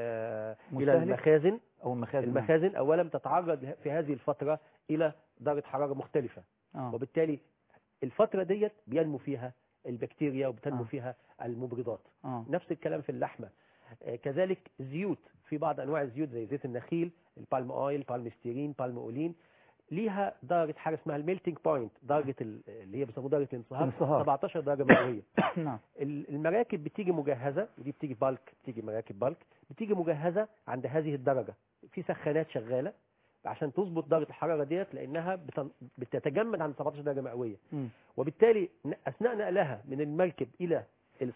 N: الى المخازن
A: او المخازن,
N: المخازن اولا تتعرض في هذه الفتره الى درجه حراره مختلفه. آه. وبالتالي الفتره ديت بينمو فيها البكتيريا وبتنمو آه. فيها المبردات.
A: آه.
N: نفس الكلام في اللحمه. آه كذلك زيوت، في بعض انواع الزيوت زي زيت النخيل، البالم اويل، بالم ستيرين، بالم اولين، ليها درجه حاجه اسمها الميلتنج بوينت، درجه اللي هي بيسموها درجه الانصهار سبعتاشر درجه مئويه.
A: نعم.
N: المراكب بتيجي مجهزه، ودي بتيجي بالك، بتيجي مراكب بالك بتيجي مجهزه عند هذه الدرجه. في سخانات شغاله عشان تظبط درجه الحراره ديت، لانها بتن- بتتجمد عن سبعتاشر درجه مئويه،
A: مم.
N: وبالتالي ن- اثناء نقلها من المركب الى ال-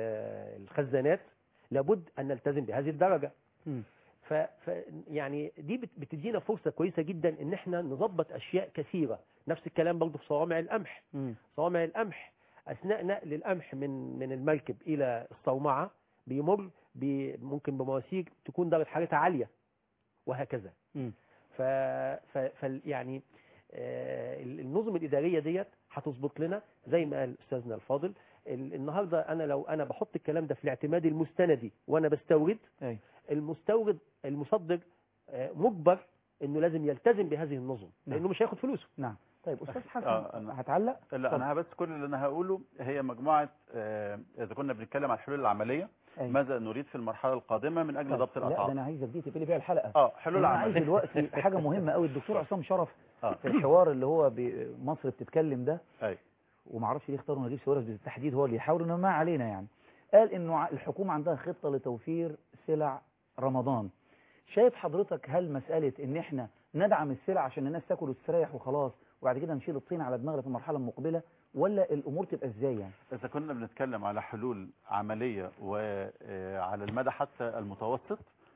N: ال- الخزانات لابد ان نلتزم بهذه الدرجه.
A: مم.
N: ف ف- يعني دي بت- بتدينا فرصه كويسه جدا ان احنا نظبط اشياء كثيره. نفس الكلام برضه في صوامع القمح.
A: مم.
N: صوامع القمح اثناء نقل القمح من من المركب الى الصومعه بيمر ب- ممكن بمواسير تكون درجه حرارتها عاليه وهكذا.
A: مم.
N: ف, ف... ف... يعني آه، النظم الاداريه ديت هتظبط لنا زي ما قال استاذنا الفاضل. ال- النهارده انا لو انا بحط الكلام ده في الاعتماد المستندي وانا بستورد،
A: أي.
N: المستورد المصدر آه، مجبر انه لازم يلتزم بهذه النظم لانه مش هياخد فلوسه.
A: نعم. طيب استاذ حسن
M: آه، أنا-
A: هتعلق؟
M: لا انا بس كل اللي انا هقوله هي مجموعه، آه، اذا كنا بنتكلم عن الحلول العمليه
A: أي.
M: ماذا نريد في المرحله القادمه من اجل
A: طيب،
M: ضبط
A: لا
M: الاسعار.
A: ده انا عايزك دي تقفلي بيها الحلقه.
M: اه حلول
A: انا عايز
M: عمليه
A: دلوقتي حاجه مهمه قوي. الدكتور عصام شرف
M: آه.
A: في الحوار اللي هو ب- مصر بتتكلم ده،
M: اي
A: ومعرفش ليه اختاروا نجيب ساويرس بالتحديد هو اللي يحاول، انه ما علينا يعني. قال انه ع- الحكومه عندها خطه لتوفير سلع رمضان. شايف حضرتك هل مساله ان احنا ندعم السلع عشان الناس تاكل وتستريح وخلاص وبعد كده نشيل الطين على دماغنا في المرحله المقبله، ولا الامور تبقى ازاي يعني؟
M: إذا كنا بنتكلم على حلول عملية وعلى المدى حتى المتوسط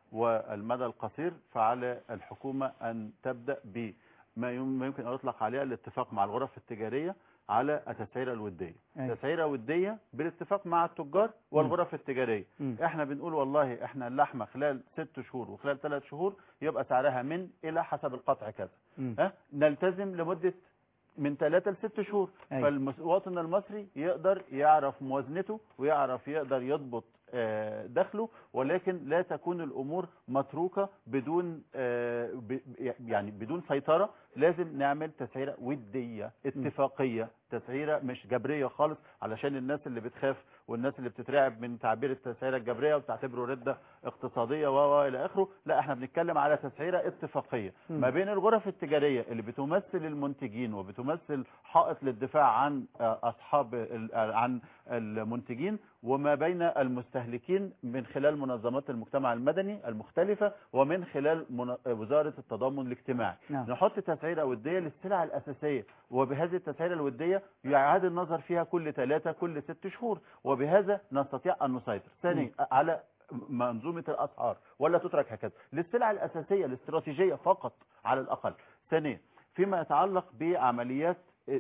M: والمدى القصير، فعلى الحكومة أن تبدأ بما يم- ما يمكن أن يطلق عليها الاتفاق مع الغرف التجارية على التسعيرة الودية.
A: أي.
M: تسعيرة ودية بالاتفاق مع التجار والغرف التجارية.
A: مم.
M: احنا بنقول والله احنا اللحمة خلال ست شهور وخلال ثلاث شهور يبقى سعرها من إلى حسب القطع كذا.
A: مم.
M: ها نلتزم لمدة من ثلاثة لست شهور.
A: أي.
M: فالمواطن المصري يقدر يعرف موازنته ويعرف يقدر يضبط آه، دخله، ولكن لا تكون الأمور متروكة بدون آه، ب- يعني بدون سيطرة. لازم نعمل تسعيرة ودية اتفاقية، تسعيرة مش جبرية خالص، علشان الناس اللي بتخاف والناس اللي بتترعب من تعبير التسعيرة الجبرية وبتعتبره ردة اقتصادية و و إلى آخره. لا احنا بنتكلم على تسعيرة اتفاقية
A: مم.
M: ما بين الغرف التجارية اللي بتمثل المنتجين وبتمثل حائط للدفاع عن آه، أصحاب ال- آه، عن المنتجين، وما بين المستهلكين من خلال منظمات المجتمع المدني المختلفة ومن خلال من- وزارة التضامن الاجتماعي.
A: نعم.
M: نحط تسعيرة ودية للسلع الأساسية، وبهذه التسعيرة الودية يعاد النظر فيها كل ثلاثة كل ست شهور، وبهذا نستطيع أن نسيطر. ثانيا على منظومة الأسعار، ولا تترك هكذا للسلع الأساسية الاستراتيجية فقط على الأقل. ثانيا فيما يتعلق بعمليات،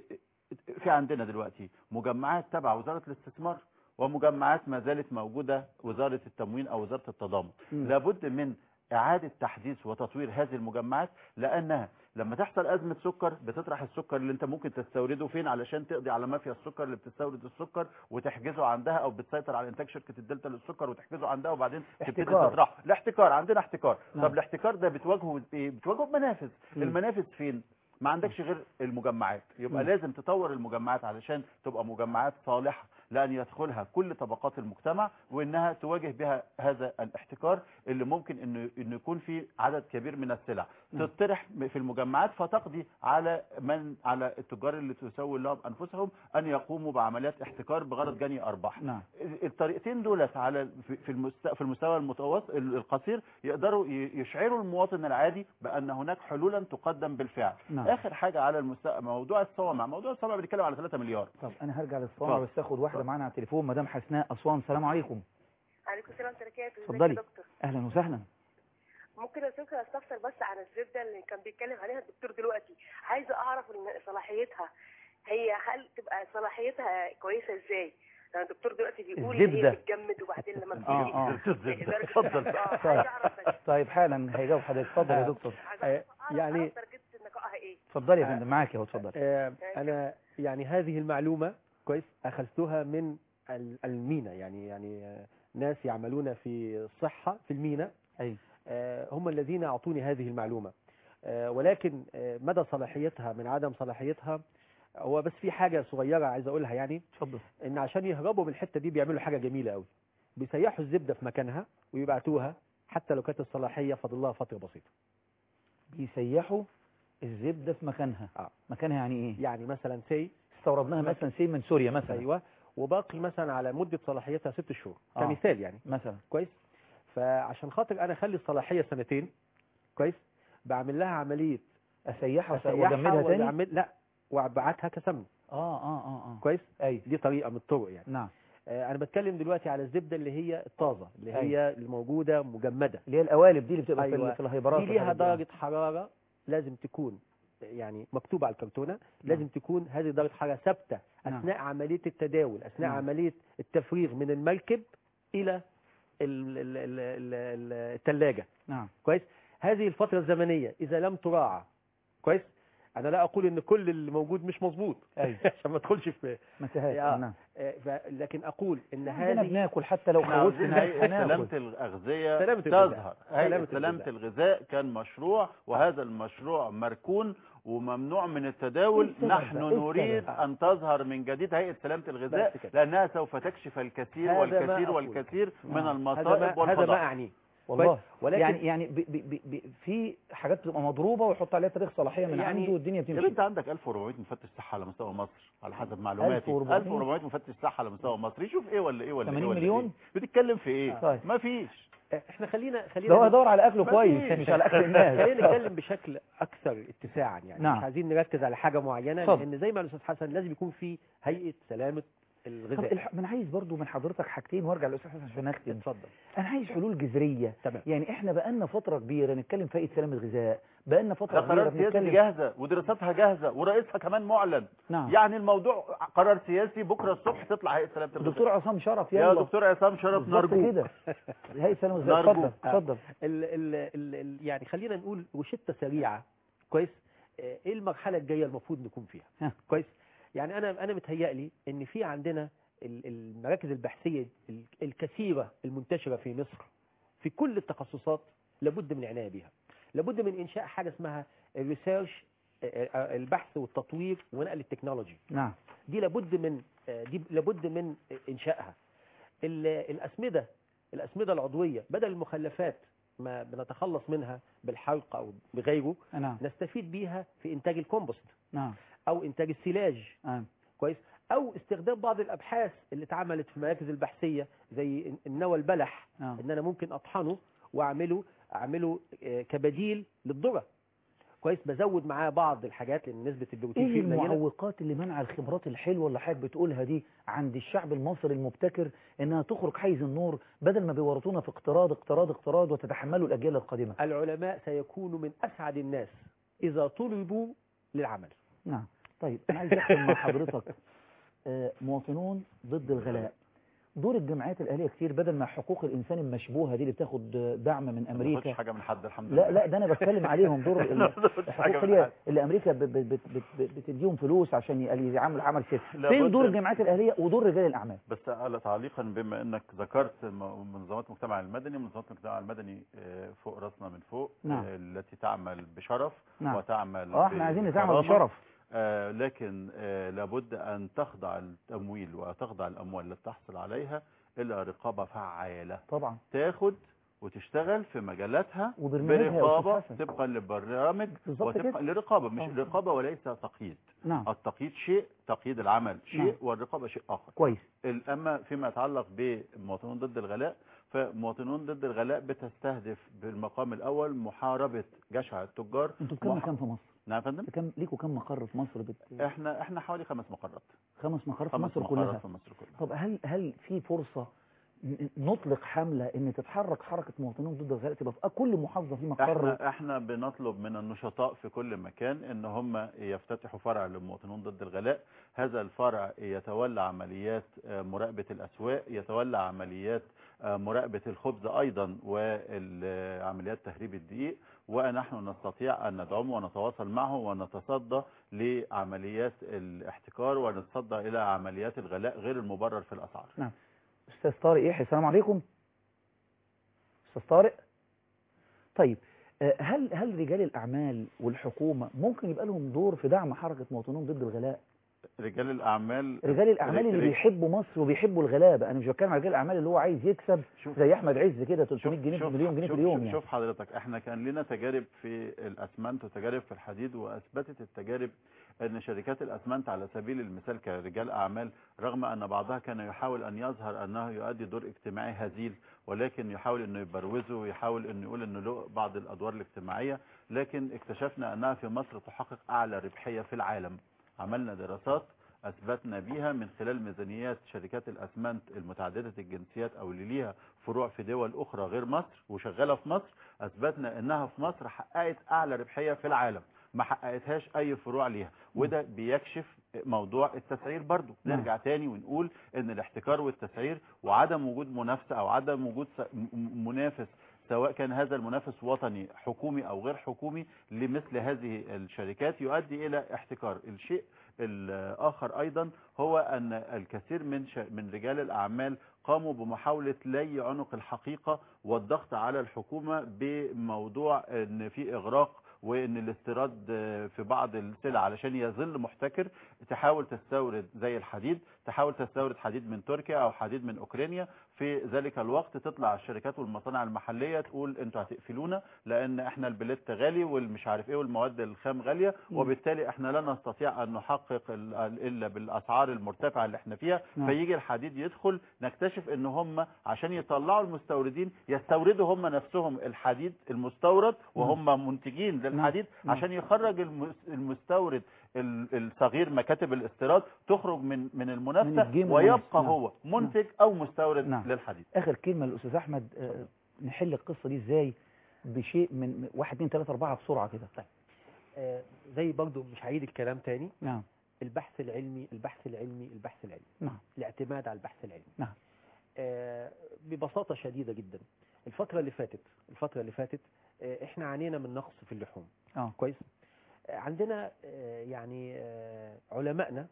M: في عندنا دلوقتي مجمعات تبع وزارة الاستثمار ومجمعات ما زالت موجودة وزارة التموين أو وزارة التضامن.
A: مم.
M: لابد من إعادة تحديث وتطوير هذه المجمعات، لأنها لما تحصل أزمة سكر بتطرح السكر اللي أنت ممكن تستورده فين علشان تقضي على مافيا السكر اللي بتستورد السكر وتحجزه عندها، أو بتسيطر على إنتاج شركة الدلتا للسكر وتحجزه عندها وبعدين تبتدي
A: احتكار.
M: تطرحه. الاحتكار عندنا احتكار.
A: نعم.
M: طب الاحتكار ده بتواجهه بإيه؟ بتواجهه بمنافذ.
A: مم.
M: المنافذ فين؟ ما عندكش غير المجمعات. يبقى
A: مم.
M: لازم تطور المجمعات علشان تبقى مجمعات صالحة لأن يدخلها كل طبقات المجتمع، وإنها تواجه بها هذا الاحتكار اللي ممكن إنه إنه يكون فيه عدد كبير من السلع
A: مم.
M: تطرح في المجمعات، فتقضي على من على التجار اللي تسول لهم أنفسهم أن يقوموا بعمليات احتكار بغرض جني أرباح.
A: نعم.
M: الطريقتين دولت على في في المست- في المستوى المتوسط القصير يقدروا ي- يشعروا المواطن العادي بأن هناك حلولا تقدم بالفعل.
A: نعم.
M: آخر حاجة على المستوى موضوع الصوامع. موضوع الصوامع بنتكلم على ثلاثة مليار.
A: طب انا هرجع للصوامع
M: اتفضل.
A: بس اخد واحده معانا على التليفون. مدام حسناء اسوان، السلام عليكم.
O: عليكم السلام ورحمة الله وبركاته. ازيك يا
A: اتفضلي.
O: دكتور؟
A: اهلا وسهلا.
O: ممكن يا دكتور استفسر بس عن الزبده اللي كان بيتكلم عليها الدكتور دلوقتي؟ عايزه اعرف ان صلاحيتها هي هل تبقى صلاحيتها كويسه ازاي؟ لان الدكتور دلوقتي بيقول ان
A: الزبدة.
O: هي بتجمد وبعدين لما
A: اه اه
O: بتيجي درجة-
A: اتفضل.
O: اه
A: طيب.
O: عايزه اعرف بس
A: طيب حالا هيجاوب حضرتك. اتفضل يا
N: آه.
A: دكتور.
N: آه، يعني
O: اعرف درجه نقائها ايه؟
A: اتفضلي يا فندم، معاك اهو. اتفضل.
N: آه، انا يعني هذه المعلومه كويس اخذتها من ال- المينا، يعني يعني آه، ناس يعملون في الصحه في المينا،
A: اي
N: آه، هم الذين اعطوني هذه المعلومه. آه، ولكن آه، مدى صلاحيتها من عدم صلاحيتها هو بس في حاجه صغيره عايز اقولها، يعني
A: اتفضل.
N: ان عشان يهربوا من الحته دي بيعملوا حاجه جميله قوي، بيسيحوا الزبده في مكانها ويبعتوها حتى لو كانت الصلاحيه فاضل لها فتره بسيطه.
A: بيسيحوا الزبده في مكانها.
N: اه
A: مكانها يعني ايه؟
N: يعني مثلا سي
A: استوردناها مثلا سي من سوريا مثلا.
N: ايوه، وباقي مثلا على مده صلاحيتها ست شهور
A: آه.
N: كمثال يعني.
A: مثلا
N: كويس. فعشان خاطر انا اخلي الصلاحيه سنتين، كويس، بعمل لها عمليه
A: اسيحها
N: اسيحها
A: واجمدها تاني.
N: وأعمل- لا وابعتها كسمن.
A: اه اه اه اه
N: كويس.
A: ايوه
N: دي طريقه من الطرق يعني.
A: نعم.
N: آه انا بتكلم دلوقتي على الزبده اللي هي الطازه، اللي هي
A: أيوة.
N: الموجوده مجمده،
A: اللي هي القوالب دي اللي بتبقى
N: أيوة.
A: في, في الهيبرات.
N: دي ليها درجه حراره لازم تكون يعني مكتوبه على الكرتونه، لازم تكون هذه درجه حراره ثابته اثناء
A: نعم.
N: عمليه التداول، اثناء
A: نعم.
N: عمليه التفريغ من المركب الى الثلاجه.
A: نعم.
N: كويس. هذه الفتره الزمنيه اذا لم تراعى، كويس، انا لا اقول ان كل اللي موجود مش مظبوط عشان ما ادخلش في
A: مساهات.
N: آه.
A: نعم.
N: آه. لكن اقول ان
A: هذه
N: هذه
A: بناكل حتى لو خوفنا
M: سلامة الأغذية
N: سلامة
M: تظهر.
N: سلامة,
M: سلامة الغذاء كان مشروع، وهذا المشروع مركون وممنوع من التداول. نحن نريد أن تظهر من جديد هيئة سلامة الغذاء، لأنها سوف تكشف الكثير والكثير والكثير من المصائب والفضائح.
N: هذا ما أعني
A: والله.
N: ولكن
A: يعني يعني بي بي بي في حاجات بتبقى مضروبه ويحط عليها تاريخ صلاحيه من
N: يعني
A: عنده والدنيا بتمشي.
M: يا بنت عندك ألف وأربعمائة مفتش صحه على مستوى مصر على حسب معلوماتي. ألف وأربعمائة مفتش صحه على مستوى مصر، يشوف ايه ولا ايه ولا ايه ولا
A: مليون
M: إيه؟ بتتكلم في ايه؟
A: طيب.
M: ما فيش.
N: احنا خلينا خلينا
A: لو ادور على اكله كويس مش على اكل الناس.
N: خلينا نتكلم بشكل اكثر اتساعا يعني.
A: نعم.
N: مش عايزين نركز على حاجه معينه،
A: طب.
N: لان زي ما الاستاذ حسن لازم يكون في هيئه سلامه الغذاء.
A: طب الح... انا عايز برضو من حضرتك حاجتين وارجع للاستاذ حسن عشان نختم.
N: اتفضل.
A: انا عايز حلول جذريه.
N: تمام.
A: يعني احنا بقالنا فتره كبيره نتكلم في هيئه سلامه الغذاء، بقالنا فتره كبيره
M: قرار سياسي
A: بنتكلم
M: جاهزه ودراساتها جاهزه ورئيسها كمان معلن.
A: نعم.
M: يعني الموضوع قرار سياسي، بكره الصبح تطلع هيئه سلامه الغذاء.
A: دكتور عصام شرف يلا.
M: يا دكتور عصام شرف نرجو
A: كده. هيئه سلامه الغذاء اتفضل اتفضل.
N: ال ال ال ال يعني خلينا نقول روشته سريعه. كويس. ايه المرحله الجايه المفروض نكون فيها؟
A: ها.
N: كويس. يعني انا انا متهيألي ان في عندنا المراكز البحثيه الكثيره المنتشره في مصر في كل التخصصات لابد من العنايه بها. لابد من انشاء حاجه اسمها الريسيرش، البحث والتطوير ونقل التكنولوجي.
A: نعم.
N: دي لابد من دي لابد من انشائها. الاسمده الاسمده العضويه بدل المخلفات ما بنتخلص منها بالحرق او بغيره،
A: نعم.
N: نستفيد بيها في انتاج الكومبوست.
A: نعم.
N: او انتاج السيلاج.
A: نعم.
N: كويس. او استخدام بعض الابحاث اللي اتعملت في المراكز البحثيه زي النوى البلح.
A: نعم.
N: ان انا ممكن اطحنه واعمله اعمله كبديل للذره. كويس. بزود معاه بعض الحاجات لان نسبه البروتين
A: ايه
N: فيه قليله.
A: المعوقات اللي منع الخبرات الحلوه اللي حضرتك بتقولها دي عند الشعب المصري المبتكر انها تخرج حيز النور بدل ما بيورطونا في اقتراض اقتراض اقتراض وتتحملوا الاجيال القادمه؟
N: العلماء سيكونوا من اسعد الناس اذا طلبوا للعمل.
A: نعم. طيب انا عايز اختم مع حضرتك مواطنون ضد الغلاء. دور الجمعيات الاهليه كتير بدل ما حقوق الانسان المشبوهه دي اللي بتاخد دعم من امريكا.
M: ما حاجه من حد الحمد لله.
A: لا لا ده انا بتكلم عليهم دور الحقوق اللي, اللي امريكا ب ب ب ب بتديهم فلوس عشان يعملوا عمل سياسي. فين دور الجمعيات الاهليه ودور رجال الاعمال؟
M: بس على تعليقا بما انك ذكرت منظمات المجتمع المدني، منظمات المجتمع المدني فوق راسنا من فوق.
A: نعم.
M: التي تعمل بشرف.
A: نعم.
M: وتعمل
A: اه احنا عايزين نتعمل بشرف.
M: آه لكن آه لابد أن تخضع التمويل وتخضع الأموال التي تحصل عليها إلى رقابة فعالة.
A: طبعا.
M: تاخد وتشتغل في مجالاتها
A: برقابة
M: طبقا للبرامج وطبقا لرقابة، مش طبعا. رقابة وليس تقييد.
A: نعم.
M: التقييد شيء، تقييد العمل شيء، نعم. والرقابة شيء آخر.
A: كويس.
M: أما فيما يتعلق بمواطنون ضد الغلاء، فمواطنون ضد الغلاء بتستهدف بالمقام الأول محاربة جشع التجار.
A: انتوا كم مح... كم في مصر؟
M: نعم يا فندم.
A: كم ليكوا كم مقر في مصر؟ بت...
M: احنا احنا حوالي خمس مقرات.
A: خمس مقرات في
M: خمس
A: مصر كلها.
M: في مصر كلها.
A: طب هل هل في فرصة نطلق حملة ان تتحرك حركة مواطنون ضد الغلاء تبقى في كل محافظة في مقر؟
M: احنا احنا بنطلب من النشطاء في كل مكان ان هم يفتتحوا فرع للمواطنون ضد الغلاء. هذا الفرع يتولى عمليات مراقبة الاسواق، يتولى عمليات مراقبة الخبز ايضا وعمليات تهريب الدقيق، ونحن نستطيع ان ندعمه ونتواصل معه ونتصدى لعمليات الاحتكار ونتصدى الى عمليات الغلاء غير المبرر في الاسعار.
A: نعم. استاذ طارق يحيى السلام عليكم. استاذ طارق. طيب هل هل رجال الاعمال والحكومه ممكن يبقى لهم دور في دعم حركه مواطنون ضد الغلاء؟
M: رجال الاعمال
A: رجال الاعمال اللي بيحبوا مصر وبيحبوا الغلابه. انا مش بتكلم على رجال الاعمال اللي هو عايز يكسب زي احمد عز كده ثلاثمية جنيه في مليون جنيه في اليوم. يعني
M: شوف حضرتك، احنا كان لنا تجارب في الاسمنت وتجارب في الحديد، واثبتت التجارب ان شركات الاسمنت على سبيل المثال كرجال اعمال، رغم ان بعضها كان يحاول ان يظهر انه يؤدي دور اجتماعي هزيل، ولكن يحاول انه يبروزه ويحاول انه يقول انه له بعض الادوار الاجتماعيه، لكن اكتشفنا انها في مصر تحقق اعلى ربحيه في العالم. عملنا دراسات اثبتنا بيها من خلال ميزانيات شركات الاسمنت المتعدده الجنسيات او اللي ليها فروع في دول اخرى غير مصر وشغاله في مصر، اثبتنا انها في مصر حققت اعلى ربحيه في العالم، ما حققتهاش اي فروع ليها. وده بيكشف موضوع التسعير برضو. نرجع تاني ونقول ان الاحتكار والتسعير وعدم وجود منافسه او عدم وجود منافس، سواء كان هذا المنافس وطني حكومي او غير حكومي لمثل هذه الشركات، يؤدي الى احتكار. الشيء الاخر ايضا هو ان الكثير من من رجال الاعمال قاموا بمحاولة لي عنق الحقيقة والضغط على الحكومة بموضوع ان في اغراق وان الاستيراد في بعض السلع علشان يظل محتكر، تحاول تستورد زي الحديد، تحاول تستورد حديد من تركيا او حديد من اوكرانيا. في ذلك الوقت تطلع الشركات والمصانع المحلية تقول انتوا هتقفلونا لان احنا البلت غالي والمش عارف ايه والمواد الخام غالية، وبالتالي احنا لا نستطيع ان نحقق الا بالاسعار المرتفعة اللي احنا فيها. نعم. فيجي الحديد يدخل، نكتشف ان هم عشان يطلعوا المستوردين يستوردوا هم نفسهم الحديد المستورد وهم منتجين للحديد. نعم. عشان يخرج المستورد الصغير مكاتب الاستيراد تخرج من من المنافسه ويبقى نعم. هو منتج نعم. او مستورد نعم. للحديد.
A: اخر كلمه للاستاذ احمد، آه نحل القصه دي ازاي بشيء من واحد اتنين تلاته اربعه بسرعه كده.
N: طيب آه زي برضو مش هعيد الكلام تاني.
A: نعم.
N: البحث العلمي البحث العلمي البحث العلمي
A: نعم.
N: الاعتماد على البحث العلمي.
A: نعم.
N: آه ببساطه شديده جدا، الفتره اللي فاتت الفتره اللي فاتت آه احنا عانينا من نقص في اللحوم.
A: اه
N: كويس. عندنا يعني علمائنا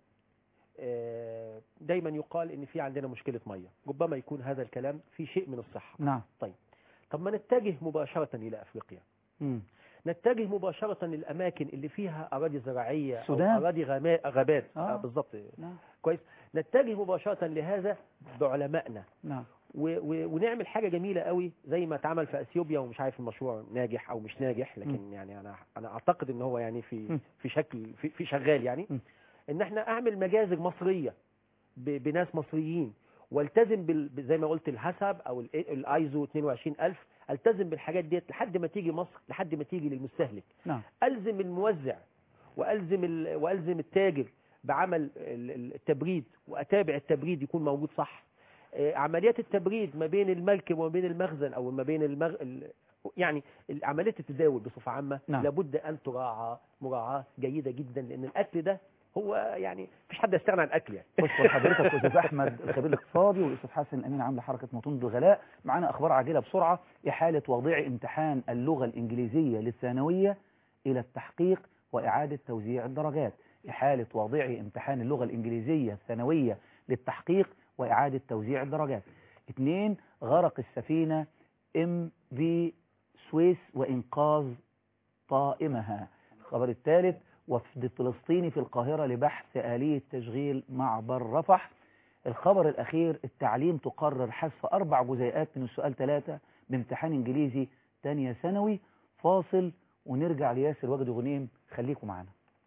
N: دايما يقال ان في عندنا مشكلة مية، ربما يكون هذا الكلام في شيء من الصحة.
A: نعم.
N: طيب طب ما نتجه مباشرة الى افريقيا.
A: مم.
N: نتجه مباشرة للاماكن اللي فيها اراضي زراعية او
A: السودان.
N: اراضي غابات.
A: آه.
N: بالضبط.
A: نعم.
N: كويس. نتجه مباشرة لهذا بعلمائنا.
A: نعم.
N: ونعمل حاجة جميلة قوي زي ما اتعمل في اثيوبيا، ومش عارف المشروع ناجح او مش ناجح، لكن م. يعني انا انا اعتقد ان هو يعني في م. في شكل في, في شغال يعني م. ان احنا اعمل مجازر مصرية بناس مصريين، والتزم بال زي ما قلت الحسب او الايزو اتنين وعشرين الف، التزم بالحاجات ديت لحد ما تيجي مصر، لحد ما تيجي للمستهلك.
A: نعم.
N: الزم الموزع والزم ال... والزم التاجر بعمل التبريد، واتابع التبريد يكون موجود صح. عمليات التبريد ما بين المركب وما بين المخزن او ما بين المغ... يعني عمليات التداول بصفه عامه. نعم. لابد ان تراعى مراعاه جيده جدا، لان الاكل ده هو يعني مفيش حد يستغنى عن الاكل يعني.
A: بشكر حضرتك استاذ احمد الخبير الاقتصادي، والاستاذ حسن الامين عامل حركه مطون الغلاء. معانا اخبار عاجله بسرعه. احاله وضع امتحان اللغه الانجليزيه للثانويه الى التحقيق واعاده توزيع الدرجات. احاله وضع امتحان اللغه الانجليزيه الثانويه للتحقيق وإعادة توزيع الدرجات. اثنين، غرق السفينة ام في سويس وإنقاذ طائمها. الخبر الثالث، وفد فلسطيني في القاهرة لبحث آلية تشغيل معبر رفح. الخبر الأخير، التعليم تقرر حذف أربع جزيئات من السؤال ثلاثة بامتحان إنجليزي تانية ثانوي. فاصل ونرجع لياسر وجدي غنيم، خليكم معنا.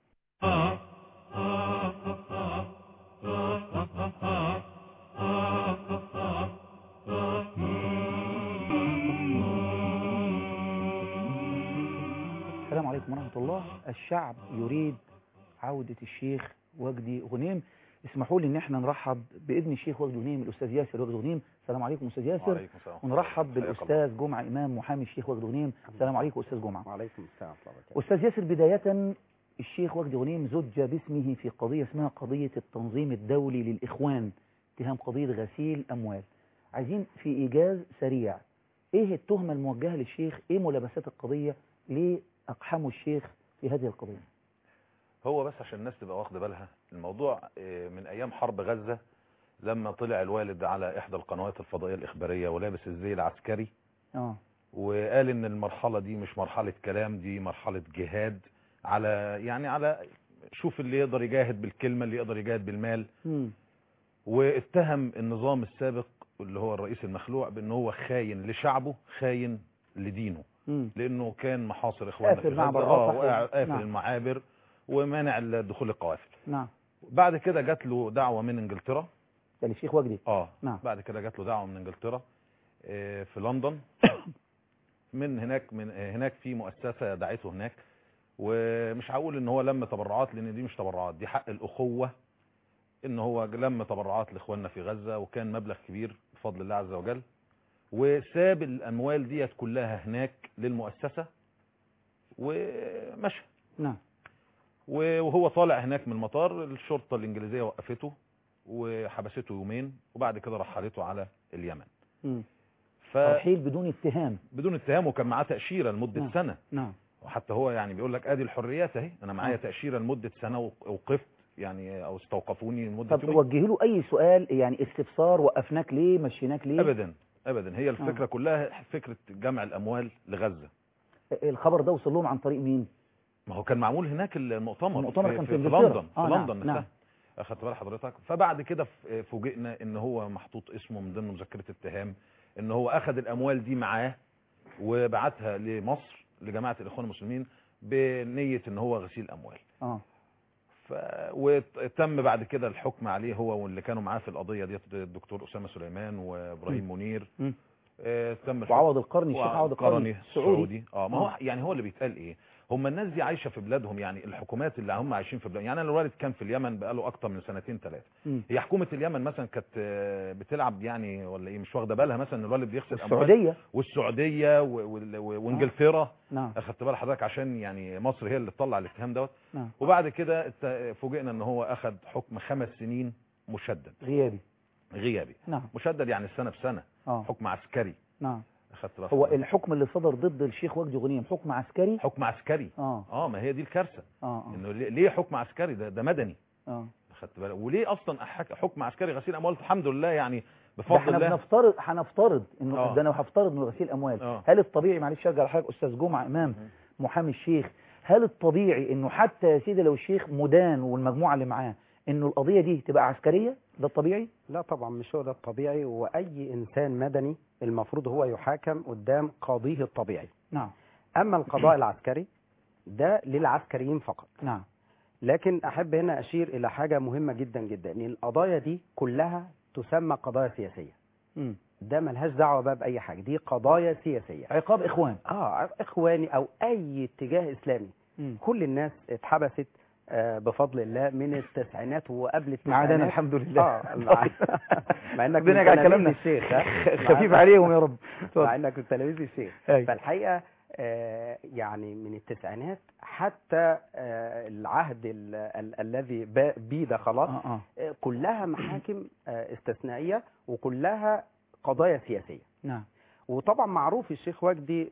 A: السلام عليكم ورحمة الله. الشعب يريد عودة الشيخ وجدي غنيم. اسمحوا لي ان احنا نرحب بابن الشيخ وجدي غنيم الاستاذ ياسر وجدي غنيم. السلام عليكم استاذ ياسر.
P: وعليكم السلام.
A: ونرحب بالاستاذ جمعة امام محامي الشيخ وجدي غنيم. السلام عليكم استاذ جمعة.
P: وعليكم السلام ورحمة الله وبركاته.
A: استاذ ياسر، بداية الشيخ وجدي غنيم زج باسمه في قضية اسمها قضية التنظيم الدولي للإخوان، اتهام قضية غسيل أموال. عايزين في إيجاز سريع، ايه التهمة الموجهة للشيخ؟ ايه ملابسات القضية؟ ليه أقحموا الشيخ في هذه القضية؟
P: هو بس عشان الناس تبقى واخده بالها، الموضوع من ايام حرب غزة لما طلع الوالد على احدى القنوات الفضائية الاخبارية ولابس الزي العسكري
A: اه
P: وقال ان المرحلة دي مش مرحلة كلام، دي مرحلة جهاد على يعني على شوف اللي يقدر يجاهد بالكلمة اللي يقدر يجاهد بالمال.
A: مم.
P: واتهم النظام السابق اللي هو الرئيس المخلوع بأنه هو خاين لشعبه خاين لدينه.
A: مم.
P: لأنه كان محاصر إخواننا في
A: قافل معبر
P: غزة اه
A: رفح.
P: قافل
A: نعم.
P: المعابر ومانع دخول القوافل.
A: نعم.
P: بعد كده جات له دعوة من انجلترا.
A: يعني الشيخ وجدي.
P: اه
A: نعم.
P: بعد كده جات له دعوة من انجلترا آه في لندن. من هناك من هناك في مؤسسة دعته هناك، ومش هقول ان هو لم تبرعات لان دي مش تبرعات، دي حق الاخوة، ان هو لم تبرعات لاخواننا في غزة وكان مبلغ كبير بفضل الله عز وجل، وساب الاموال ديت كلها هناك للمؤسسة ومشى.
A: نعم.
P: وهو طالع هناك من المطار الشرطة الانجليزية وقفته وحبسته يومين وبعد كده رحلته على اليمن.
A: مم.
P: ف...
A: ترحيل بدون اتهام.
P: بدون اتهام، وكان معاه تأشيرة لمدة
A: نعم.
P: سنة.
A: نعم.
P: وحتى هو يعني بيقول لك ادي الحريات اهي، انا معايا
A: نعم.
P: تأشيرة لمدة سنة ووقفت يعني او استوقفوني لمدة
A: طب
P: يومين.
A: وجهي له اي سؤال يعني استفسار، وقفناك ليه، مشيناك ليه؟
P: ابدا ابدا، هي الفكرة
A: آه.
P: كلها فكرة جمع الاموال لغزة.
A: الخبر ده وصل لهم عن طريق مين؟
P: ما هو كان معمول هناك المؤتمر
A: المؤتمر
P: في,
A: كان
P: في,
A: في
P: في
A: انجلترا.
P: لندن
A: آه
P: في
A: نعم.
P: لندن نفسها.
A: نعم.
P: اخدت بال حضرتك؟ فبعد كده فوجئنا ان هو محطوط اسمه من ضمن مذكرة اتهام ان هو اخذ الاموال دي معاه وبعتها لمصر لجماعة الاخوان المسلمين بنية ان هو غسيل اموال.
A: اه
P: ف... وتم بعد كده الحكم عليه هو واللي كانوا معاه في القضية دي الدكتور أسامة سليمان وابراهيم منير. آه تم الحكم.
A: وعوض القرني، الشيخ عوض القرني
P: السعودي. اه ما هو يعني هو اللي بيتقال ايه، هم الناس دي عايشة في بلادهم، يعني الحكومات اللي هم عايشين في بلادهم. يعني انا الوالد كان في اليمن بقاله اكتر من سنتين ثلاثة. هي حكومة اليمن مثلا كانت بتلعب يعني ولا ايه، مش واخده بالها مثلا الوالد بيغسل اموال.
A: السعودية
P: والسعودية وانجلترا.
A: نعم.
P: اخدت بال حضرتك؟ عشان يعني مصر هي اللي تطلع الاتهام دوت.
A: نعم.
P: وبعد كده فوجئنا ان هو اخذ حكم خمس سنين مشدد
A: غيابي.
P: غيابي.
A: نعم.
P: مشدد يعني السنة بسنة.
A: آه.
P: حكم عسكري.
A: نعم.
P: هو
A: الحكم اللي صدر ضد الشيخ وجدي غنيم حكم عسكري.
P: حكم عسكري.
A: اه
P: اه ما هي دي الكارثه.
A: اه, آه.
P: انه ليه حكم عسكري؟ ده ده مدني.
A: اه
P: خدت بالك؟ وليه اصلا حكم عسكري غسيل اموال؟ الحمد لله يعني بفضل
A: احنا
P: الله.
A: بنفترض هنفترض انه
P: آه.
A: ده انا هفترض انه غسيل اموال.
P: آه.
A: هل الطبيعي، معلش ارجع لحضرتك استاذ جمعه امام محامي الشيخ، هل الطبيعي انه حتى يا سيدي لو الشيخ مدان والمجموعه اللي معاه انه القضيه دي تبقى عسكريه؟ ده الطبيعي؟
Q: لا طبعا مش هو ده الطبيعي، واي انسان مدني المفروض هو يحاكم قدام قاضيه الطبيعي.
A: نعم.
Q: اما القضاء العسكري ده للعسكريين فقط.
A: نعم.
Q: لكن احب هنا اشير الى حاجه مهمه جدا جدا، ان القضايا دي كلها تسمى قضايا سياسيه.
A: امم
Q: ده ملهاش دعوه بقى باي حاجه، دي قضايا سياسيه.
A: عقاب اخوان.
Q: اه اخواني او اي اتجاه اسلامي.
A: مم.
Q: كل الناس اتحبست آه بفضل الله من التسعينات وقبل التسعينات.
A: معانا الحمد لله.
Q: اه مع, مع انك
A: ربنا يجعل كلامنا
Q: الشيخ
A: خفيف عليهم يا رب.
Q: مع انك كنت تلاميذ الشيخ.
A: أي.
Q: فالحقيقه آه يعني من التسعينات حتى آه العهد ال ال الذي بيد خلاص.
A: آه آه.
Q: آه كلها محاكم آه استثنائيه وكلها قضايا سياسيه.
A: نعم.
Q: وطبعا معروف الشيخ وجدي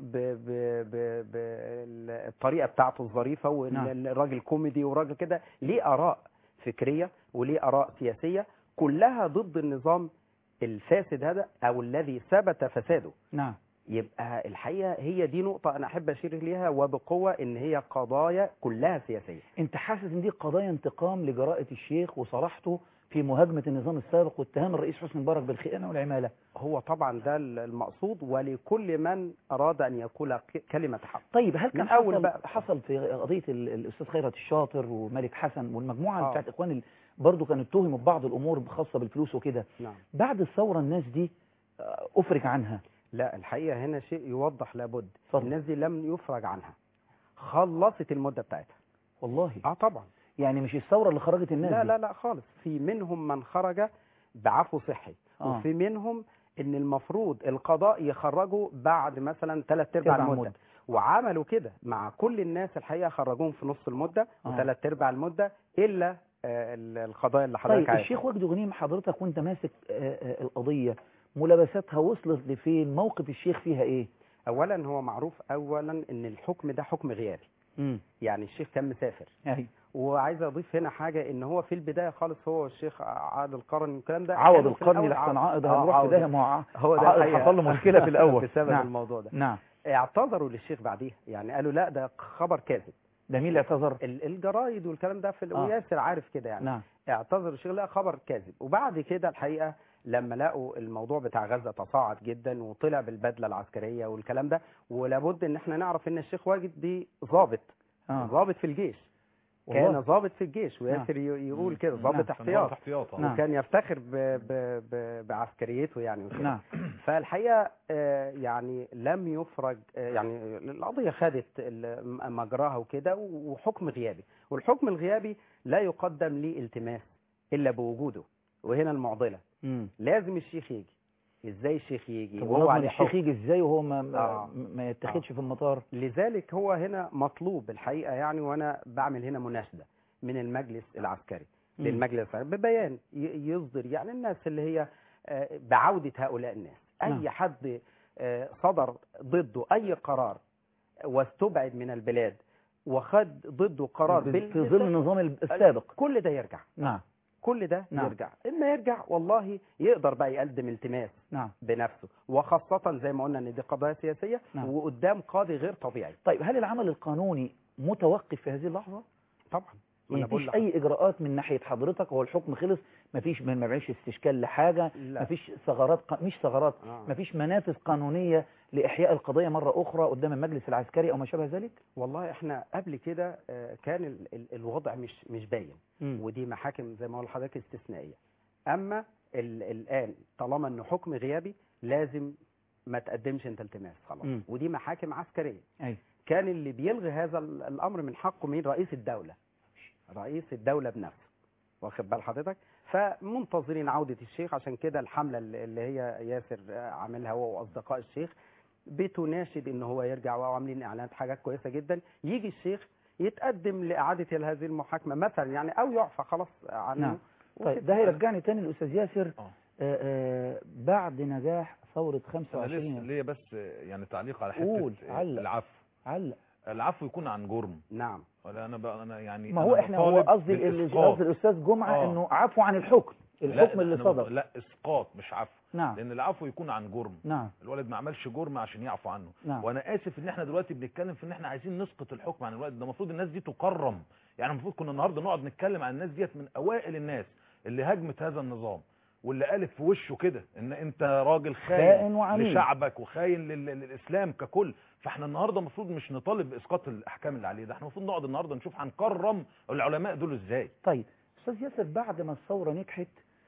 Q: بالطريقه بتاعته الظريفه، والراجل كوميدي وراجل كده ليه اراء فكريه وليه اراء سياسيه كلها ضد النظام الفاسد هذا او الذي ثبت فساده.
A: نعم.
Q: يبقى الحقيقه هي دي نقطه انا احب اشير ليها وبقوه، ان هي قضايا كلها سياسيه.
A: انت حاسس ان دي قضايا انتقام لجراءه الشيخ وصراحته في مهاجمة النظام السابق واتهام الرئيس حسني مبارك بالخيانة والعمالة؟
Q: هو طبعا ده المقصود، ولكل من أراد أن يقول كلمة حق.
A: طيب هل كان
Q: أول
A: حصل,
Q: بقى
A: حصل في قضية الأستاذ خيرت الشاطر ومالك حسن والمجموعة
Q: آه.
A: بتاعت إخوان برضو كانوا اتهموا ببعض الأمور خاصة بالفلوس وكده؟
Q: نعم.
A: بعد الثورة الناس دي أفرج عنها؟
Q: لا الحقيقة هنا شيء يوضح لابد.
A: فضل.
Q: الناس دي لم يفرج عنها، خلصت المدة بتاعتها.
A: والله؟
Q: اه طبعا.
A: يعني مش الثورة اللي خرجت الناس
Q: لا
A: دي؟
Q: لا لا خالص. في منهم من خرج بعفو صحي.
A: آه.
Q: وفي منهم ان المفروض القضاء يخرجوا بعد مثلا ثلاث ارباع المدة. المدة وعملوا كده مع كل الناس الحقيقة، خرجوهم في نص المدة
A: آه.
Q: وثلاث ارباع المدة الا آه القضايا اللي حضرتك
A: طيب عارف. الشيخ وجدي غنيم حضرتك وانت ماسك آه آه القضية ملابساتها وصلت لفين؟ موقف الشيخ فيها ايه؟
Q: اولا هو معروف اولا ان الحكم ده حكم غيابي.
A: امم
Q: يعني الشيخ كان مسافر.
A: ايوه.
Q: وعايز اضيف هنا حاجه، ان هو في البدايه خالص هو الشيخ عاد القرني والكلام ده
A: عوض القرني لحسن عائد هنروح في ده ما
Q: هو ده
A: حصل له مشكله في الاول
Q: بسبب
A: نعم.
Q: الموضوع ده.
A: نعم.
Q: اعتذروا للشيخ بعديها، يعني قالوا لا ده خبر كاذب.
A: ده مين اللي اعتذر؟
Q: الجرايد والكلام ده في
A: آه.
Q: وياسر عارف كده يعني.
A: نعم.
Q: اعتذر الشيخ، لا خبر كاذب. وبعد كده الحقيقه لما لقوا الموضوع بتاع غزه تصاعد جدا وطلع بالبدله العسكريه والكلام ده، ولابد ان احنا نعرف ان الشيخ واجد دي ضابط
A: آه.
Q: ضابط في الجيش،
A: والله.
Q: كان ضابط في الجيش، وياسر
A: نعم.
Q: يقول كده
A: نعم.
Q: ضابط احتياط،
P: احتياط
A: نعم.
Q: وكان يفتخر ب ب ب بعسكريته يعني وكده.
A: نعم.
Q: فالحقيقه آه، يعني لم يفرج، آه، يعني القضيه خدت ال- مجراها وكده، وحكم غيابي، والحكم الغيابي لا يقدم لي التماس الا بوجوده. وهنا المعضله،
A: مم.
Q: لازم الشيخ يجي. ازاي الشيخ يجي
A: طب
Q: وهو
A: ونضمن
Q: عليه
A: الشيخ
Q: حكم؟
A: يجي ازاي وهو ما
Q: آه.
A: ما يتخذش في المطار؟
Q: لذلك هو هنا مطلوب الحقيقه يعني، وانا بعمل هنا مناشده من المجلس العسكري
A: مم.
Q: للمجلس العسكري ببيان ي- يصدر يعني الناس اللي هي آه، بعوده هؤلاء الناس. اي
A: نعم.
Q: حد آه، صدر ضده اي قرار واستبعد من البلاد وخد ضده قرار
A: في
Q: بال-
A: ظل النظام السابق.
Q: كل ده يرجع،
A: نعم.
Q: كل ده
A: نعم.
Q: يرجع. اما يرجع والله يقدر بقى يقدم التماس
A: نعم.
Q: بنفسه، وخاصة زي ما قلنا ان دي قضايا سياسية،
A: نعم.
Q: وقدام قاضي غير طبيعي.
A: طيب هل العمل القانوني متوقف في هذه اللحظة؟
Q: طبعا.
A: يعني
Q: أنا بقول
A: مفيش
Q: لك.
A: اي اجراءات من ناحيه حضرتك؟ هو الحكم خلص، مفيش ما معيش استشكال لحاجه،
Q: لا.
A: مفيش ثغرات ق... مش ثغرات
Q: آه.
A: مفيش منافذ قانونيه لاحياء القضيه مره اخرى قدام المجلس العسكري او ما شابه ذلك؟
Q: والله احنا قبل كده آه، كان ال- ال- الوضع مش مش باين،
A: مم.
Q: ودي محاكم زي ما قال لحضرتك استثنائيه. اما ال- الان طالما انه حكم غيابي لازم ما تقدمش انت التماس خلاص،
A: مم.
Q: ودي محاكم عسكريه.
A: ايوه.
Q: كان اللي بيلغي هذا ال- الامر من حقه مين؟ رئيس الدوله، رئيس الدوله بنفسه، واخد بال حضرتك؟ فمنتظرين عوده الشيخ، عشان كده الحمله اللي اللي هي ياسر آه، عاملها هو واصدقاء الشيخ بتناشد ان هو يرجع، وعاملين اعلانات حاجات كويسه جدا. يجي الشيخ يتقدم لاعاده هذه المحاكمه مثلا يعني، او يعفى خلاص عنه.
A: نعم. طيب ده هيرجعني تاني للاستاذ ياسر. آه. آه بعد نجاح ثوره خمسة
P: انا لسه
A: وعشرين
P: ليا بس يعني تعليق على
A: قول،
P: حته
A: علق.
P: العفو.
A: علق.
P: العفو يكون عن جرم.
Q: نعم.
P: ولا انا بقى انا يعني
A: ما هو
P: أنا
A: احنا هو
P: بطالب
A: قصدي ال-
P: بالإسقاط.
A: قصدي الاستاذ جمعه
P: آه.
A: انه عفو عن الحكم، الحكم
P: لا
A: اللي
P: أنا
A: صدر.
P: بط- لا اسقاط مش عفو.
A: نعم.
P: لان العفو يكون عن جرم.
A: نعم.
P: الولد ما عملش جرم عشان يعفو عنه.
A: نعم.
P: وانا اسف ان احنا دلوقتي بنتكلم في ان احنا عايزين نسقط الحكم عن الولد ده. المفروض الناس دي تكرم، يعني المفروض كنا النهارده نقعد نتكلم عن الناس ديت من اوائل الناس اللي هاجمت هذا النظام، واللي قالت في وشه كده ان انت راجل خاين,
A: خائن وعميل
P: لشعبك وخاين لل- للاسلام ككل. فاحنا النهارده المفروض مش نطالب باسقاط الاحكام اللي عليه ده، احنا المفروض نقعد النهارده نشوف هنكرم العلماء دول ازاي.
A: طيب استاذ ياسر، بعد ما الثوره نجحت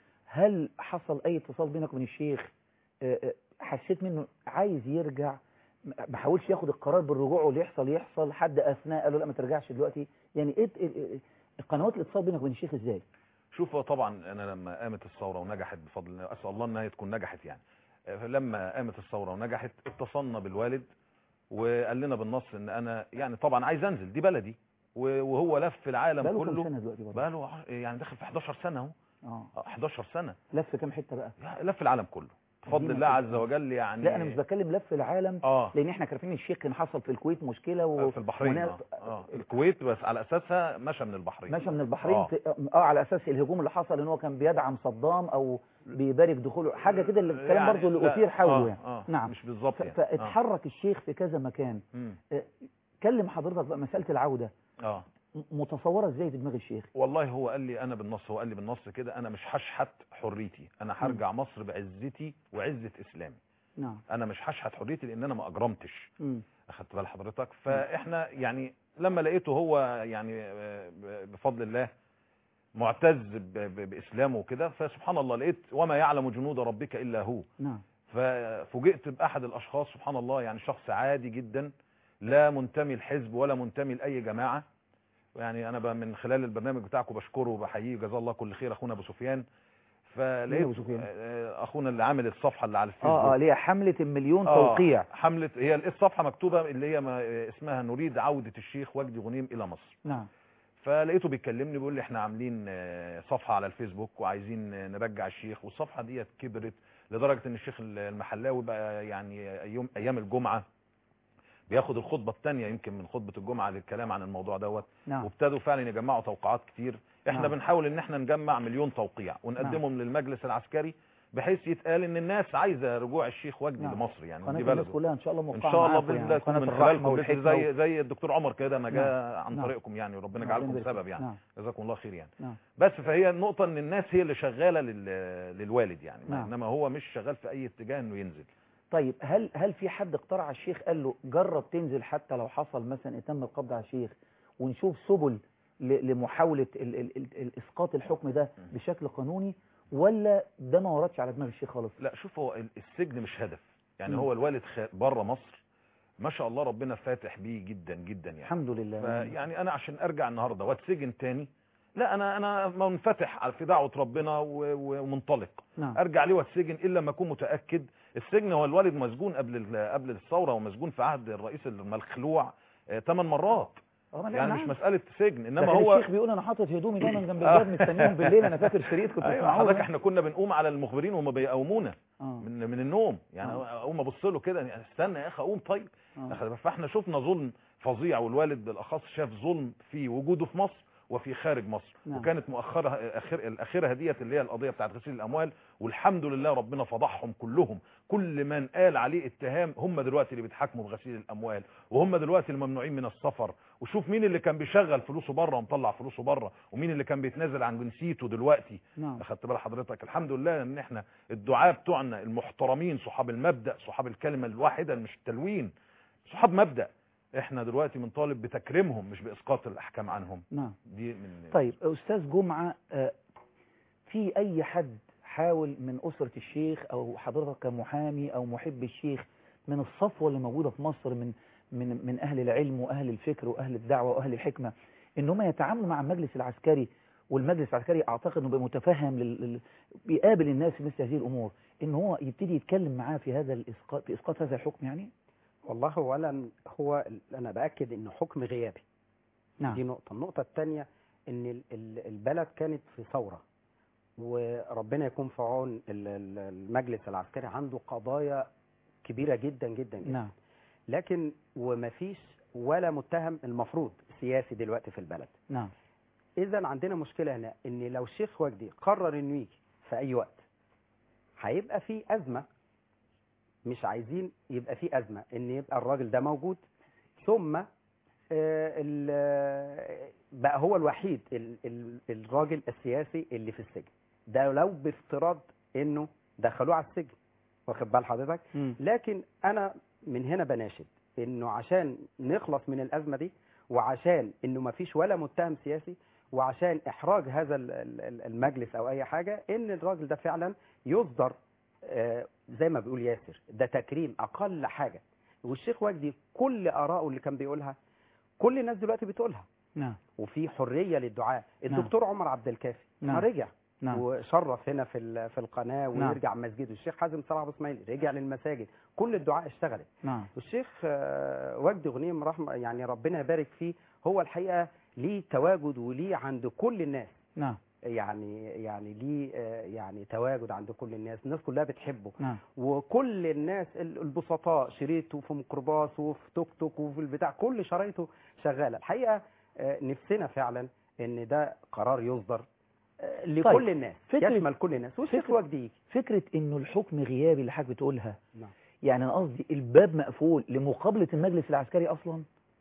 A: هل حصل اي اتصال بينك وبين الشيخ؟ آه، آه، حسيت منه عايز يرجع، ما حاولش ياخد القرار بالرجوع واللي يحصل يحصل، حد اثناء قال له لا ما ترجعش دلوقتي؟ يعني ايه إيه- إيه- قنوات الاتصال بينك وبين الشيخ ازاي؟
P: شوف طبعا انا لما قامت الثوره ونجحت بفضل الله، اسال الله انها تكون نجحت يعني، لما قامت الثوره ونجحت اتصلنا بالوالد وقال لنا بالنص ان انا يعني طبعا عايز انزل، دي بلدي، وهو لف العالم
A: بقاله
P: كله.
A: كام سنه دلوقتي برضه؟
P: بقاله يعني داخل في احداشر سنه اهو.
A: اه
P: احداشر سنه.
A: لف كام حته بقى؟
P: لف العالم كله بفضل الله عز وجل يعني.
A: لا انا مش بتكلم لف العالم،
P: اه
A: لان احنا عارفين الشيخ كان حصل في الكويت مشكله و...
P: في البحرين.
A: وناس...
P: آه. اه الكويت بس على اساسها مشى من البحرين.
A: مشى من البحرين
P: اه,
A: في... اه على اساس الهجوم اللي حصل ان هو كان بيدعم صدام او بيبارك دخوله، حاجه كده اللي الكلام
P: يعني
A: برضه اللي
P: لا،
A: اثير حوله
P: آه
A: يعني.
P: آه
A: نعم
P: مش بالظبط
A: ف...
P: يعني.
A: فاتحرك آه. الشيخ في كذا مكان. آه. كلم حضرتك بقى مساله العوده.
P: اه
A: متصوره ازاي في دماغ الشيخ؟
P: والله هو قال لي انا بالنص، هو قال لي بالنص كده انا مش هشحت حريتي، انا هرجع مصر بعزتي وعزه اسلامي.
A: نعم.
P: انا مش هشحت حريتي لان انا ما اجرمتش.
A: امم
P: اخدت بال حضرتك؟ فاحنا يعني لما لقيته هو يعني بفضل الله معتز باسلامه وكده، فسبحان الله لقيت وما يعلم جنود ربك الا هو.
A: نعم.
P: ففوجئت باحد الاشخاص سبحان الله يعني شخص عادي جدا، لا منتمي لحزب ولا منتمي لاي جماعه. يعني انا بقى من خلال البرنامج بتاعكم بشكره وبحييه جزاه الله كل خير اخونا ابو سفيان. فلقيت اخونا اللي عامل الصفحه اللي على الفيسبوك
A: اه اه اللي هي حمله المليون توقيع.
P: آه حمله، هي الصفحه مكتوبه اللي هي اسمها نريد عوده الشيخ وجدي غنيم الى مصر.
A: نعم.
P: فلقيته بيكلمني بيقول لي احنا عاملين صفحه على الفيسبوك وعايزين نرجع الشيخ، والصفحه ديت كبرت لدرجه ان الشيخ المحلاوي بقى يعني يوم ايام الجمعه بياخد الخطبه الثانيه يمكن من خطبه الجمعه للكلام عن الموضوع دوت.
A: نعم.
P: وابتدوا فعلا يجمعوا توقيعات كتير. احنا
A: نعم.
P: بنحاول ان احنا نجمع مليون توقيع ونقدمهم نعم. للمجلس العسكري بحيث يتقال ان الناس عايزه رجوع الشيخ وجدي
A: نعم.
P: لمصر يعني
A: قناة
P: دي
A: الناس
P: بلده
A: كلها ان شاء الله موقعة
P: ان شاء الله
A: معاكم
P: باذن
A: يعني.
P: الله يكون
A: قناة
P: من
A: الرحمة
P: خلالكم
A: والحكمة
P: زي
A: و...
P: زي الدكتور عمر كده ما جاء
A: نعم.
P: عن
A: نعم.
P: طريقكم يعني، وربنا
A: نعم.
P: يجعلكم
A: ربنا يبارك
P: سبب
A: فيك.
P: يعني
A: نعم.
P: جزاكم الله خير يعني.
A: نعم.
P: بس فهي النقطه ان الناس هي اللي شغاله لل... للوالد يعني،
A: نعم.
P: انما هو مش شغال في اي اتجاه انه ينزل.
A: طيب هل هل في حد اقترح على الشيخ قال له جرب تنزل حتى لو حصل مثلا اتم القبض على الشيخ ونشوف سبل ل... لمحاوله ال... ال... ال... الاسقاط الحكم ده بشكل قانوني، ولا ده ما وردش على دماغ الشيخ خالص؟
P: لا شوف، هو السجن مش هدف يعني.
A: م.
P: هو الوالد خ... بره مصر ما شاء الله ربنا فاتح بيه جدا جدا يعني،
A: الحمد لله.
P: يعني انا عشان ارجع النهارده واتسجن تاني، لا انا انا منفتح في دعوه ربنا ومنطلق.
A: نعم.
P: ارجع ليه واتسجن الا لما اكون متاكد. السجن هو الوالد مسجون قبل قبل الثوره، ومسجون في عهد الرئيس المخلوع ثمان مرات يعني، مش مساله سجن انما هو
A: الشيخ بيقول انا حاطط هدومي دايما جنب الباب مستنيهم بالليل. انا فاكر شريط كنت
P: أيوة
A: بسمعه.
P: حضرتك احنا كنا بنقوم على المخبرين وهم بيقومونا
A: آه.
P: من من النوم يعني.
A: آه.
P: اقوم ابص له كده يعني استنى يا اخي اقوم طيب.
A: آه.
P: فاحنا شفنا ظلم فظيع، والوالد بالاخص شاف ظلم في وجوده في مصر وفي خارج مصر.
A: نعم.
P: وكانت مؤخرها اخر الاخيره ديت اللي هي القضيه بتاعت غسيل الاموال، والحمد لله ربنا فضحهم كلهم. كل من قال عليه اتهام هم دلوقتي اللي بيتحاكموا بغسيل الاموال، وهم دلوقتي الممنوعين من السفر. وشوف مين اللي كان بيشغل فلوسه بره ومطلع فلوسه بره، ومين اللي كان بيتنازل عن جنسيته دلوقتي.
A: نعم.
P: اخدت بال حضرتك؟ الحمد لله ان احنا الدعاة بتوعنا المحترمين صحاب المبدأ، صحاب الكلمه الواحده مش التلوين، صحاب مبدأ، احنا دلوقتي بنطالب بتكريمهم مش باسقاط الاحكام عنهم.
A: نعم.
P: دي من
A: طيب استاذ جمعة، في اي حد حاول من اسرة الشيخ او حضرتك كمحامي او محب الشيخ من الصفوة اللي موجودة في مصر من من من اهل العلم واهل الفكر واهل الدعوة واهل الحكمة ان هم يتعاملوا مع المجلس العسكري؟ والمجلس العسكري اعتقد انه متفهم لل... بيقابل الناس في مثل هذه الامور، ان هو يبتدي يتكلم معاه في هذا الاسقاط، في اسقاط هذا الحكم يعني.
Q: والله اولا هو انا باكد انه حكم غيابي.
A: نعم.
Q: دي نقطه. النقطه الثانيه ان البلد كانت في ثوره، وربنا يكون في عون المجلس العسكري، عنده قضايا كبيره جدا جدا جدا.
A: نعم.
Q: لكن ومفيش ولا متهم المفروض سياسي دلوقتي في البلد.
A: نعم.
Q: اذا عندنا مشكله هنا ان لو الشيخ وجدي قرر انه يجي في اي وقت هيبقى في ازمه. مش عايزين يبقى في ازمه ان يبقى الراجل ده موجود، ثم بقى هو الوحيد الراجل السياسي اللي في السجن ده، لو بافتراض انه دخلوه على السجن، واخد بال حضرتك؟ لكن انا من هنا بناشد انه عشان نخلص من الازمه دي، وعشان انه ما فيش ولا متهم سياسي، وعشان احراج هذا المجلس او اي حاجه، ان الراجل ده فعلا يصدر زي ما بيقول ياسر، ده تكريم اقل حاجه. والشيخ وجدي كل اراءه اللي كان بيقولها كل الناس دلوقتي بتقولها.
A: نعم.
Q: وفي حريه للدعاء. الدكتور نعم. عمر عبد الكافي
A: نعم.
Q: ما رجع
A: نعم.
Q: وشرف هنا في في القناه ويرجع نعم. مسجده. الشيخ حازم صلاح ابو اسماعيل رجع للمساجد. كل الدعاء اشتغلت.
A: نعم.
Q: والشيخ وجدي غنيم رحمه يعني ربنا يبارك فيه، هو الحقيقه ليه تواجد وليه عند كل الناس.
A: نعم.
Q: يعني يعني ليه يعني تواجد عند كل الناس، الناس كلها بتحبه.
A: نعم.
Q: وكل الناس البسطاء شريته في ميكروباص وفي توك توك وفي البتاع، كل شرايطه شغاله. الحقيقه نفسنا فعلا ان ده قرار يصدر لكل طيب. الناس، يشمل كل الناس. والشيخ وجدي
A: فكره انه الحكم غيابي اللي حضرتك بتقولها،
Q: نعم.
A: يعني انا قصدي الباب مقفول لمقابله المجلس العسكري اصلا.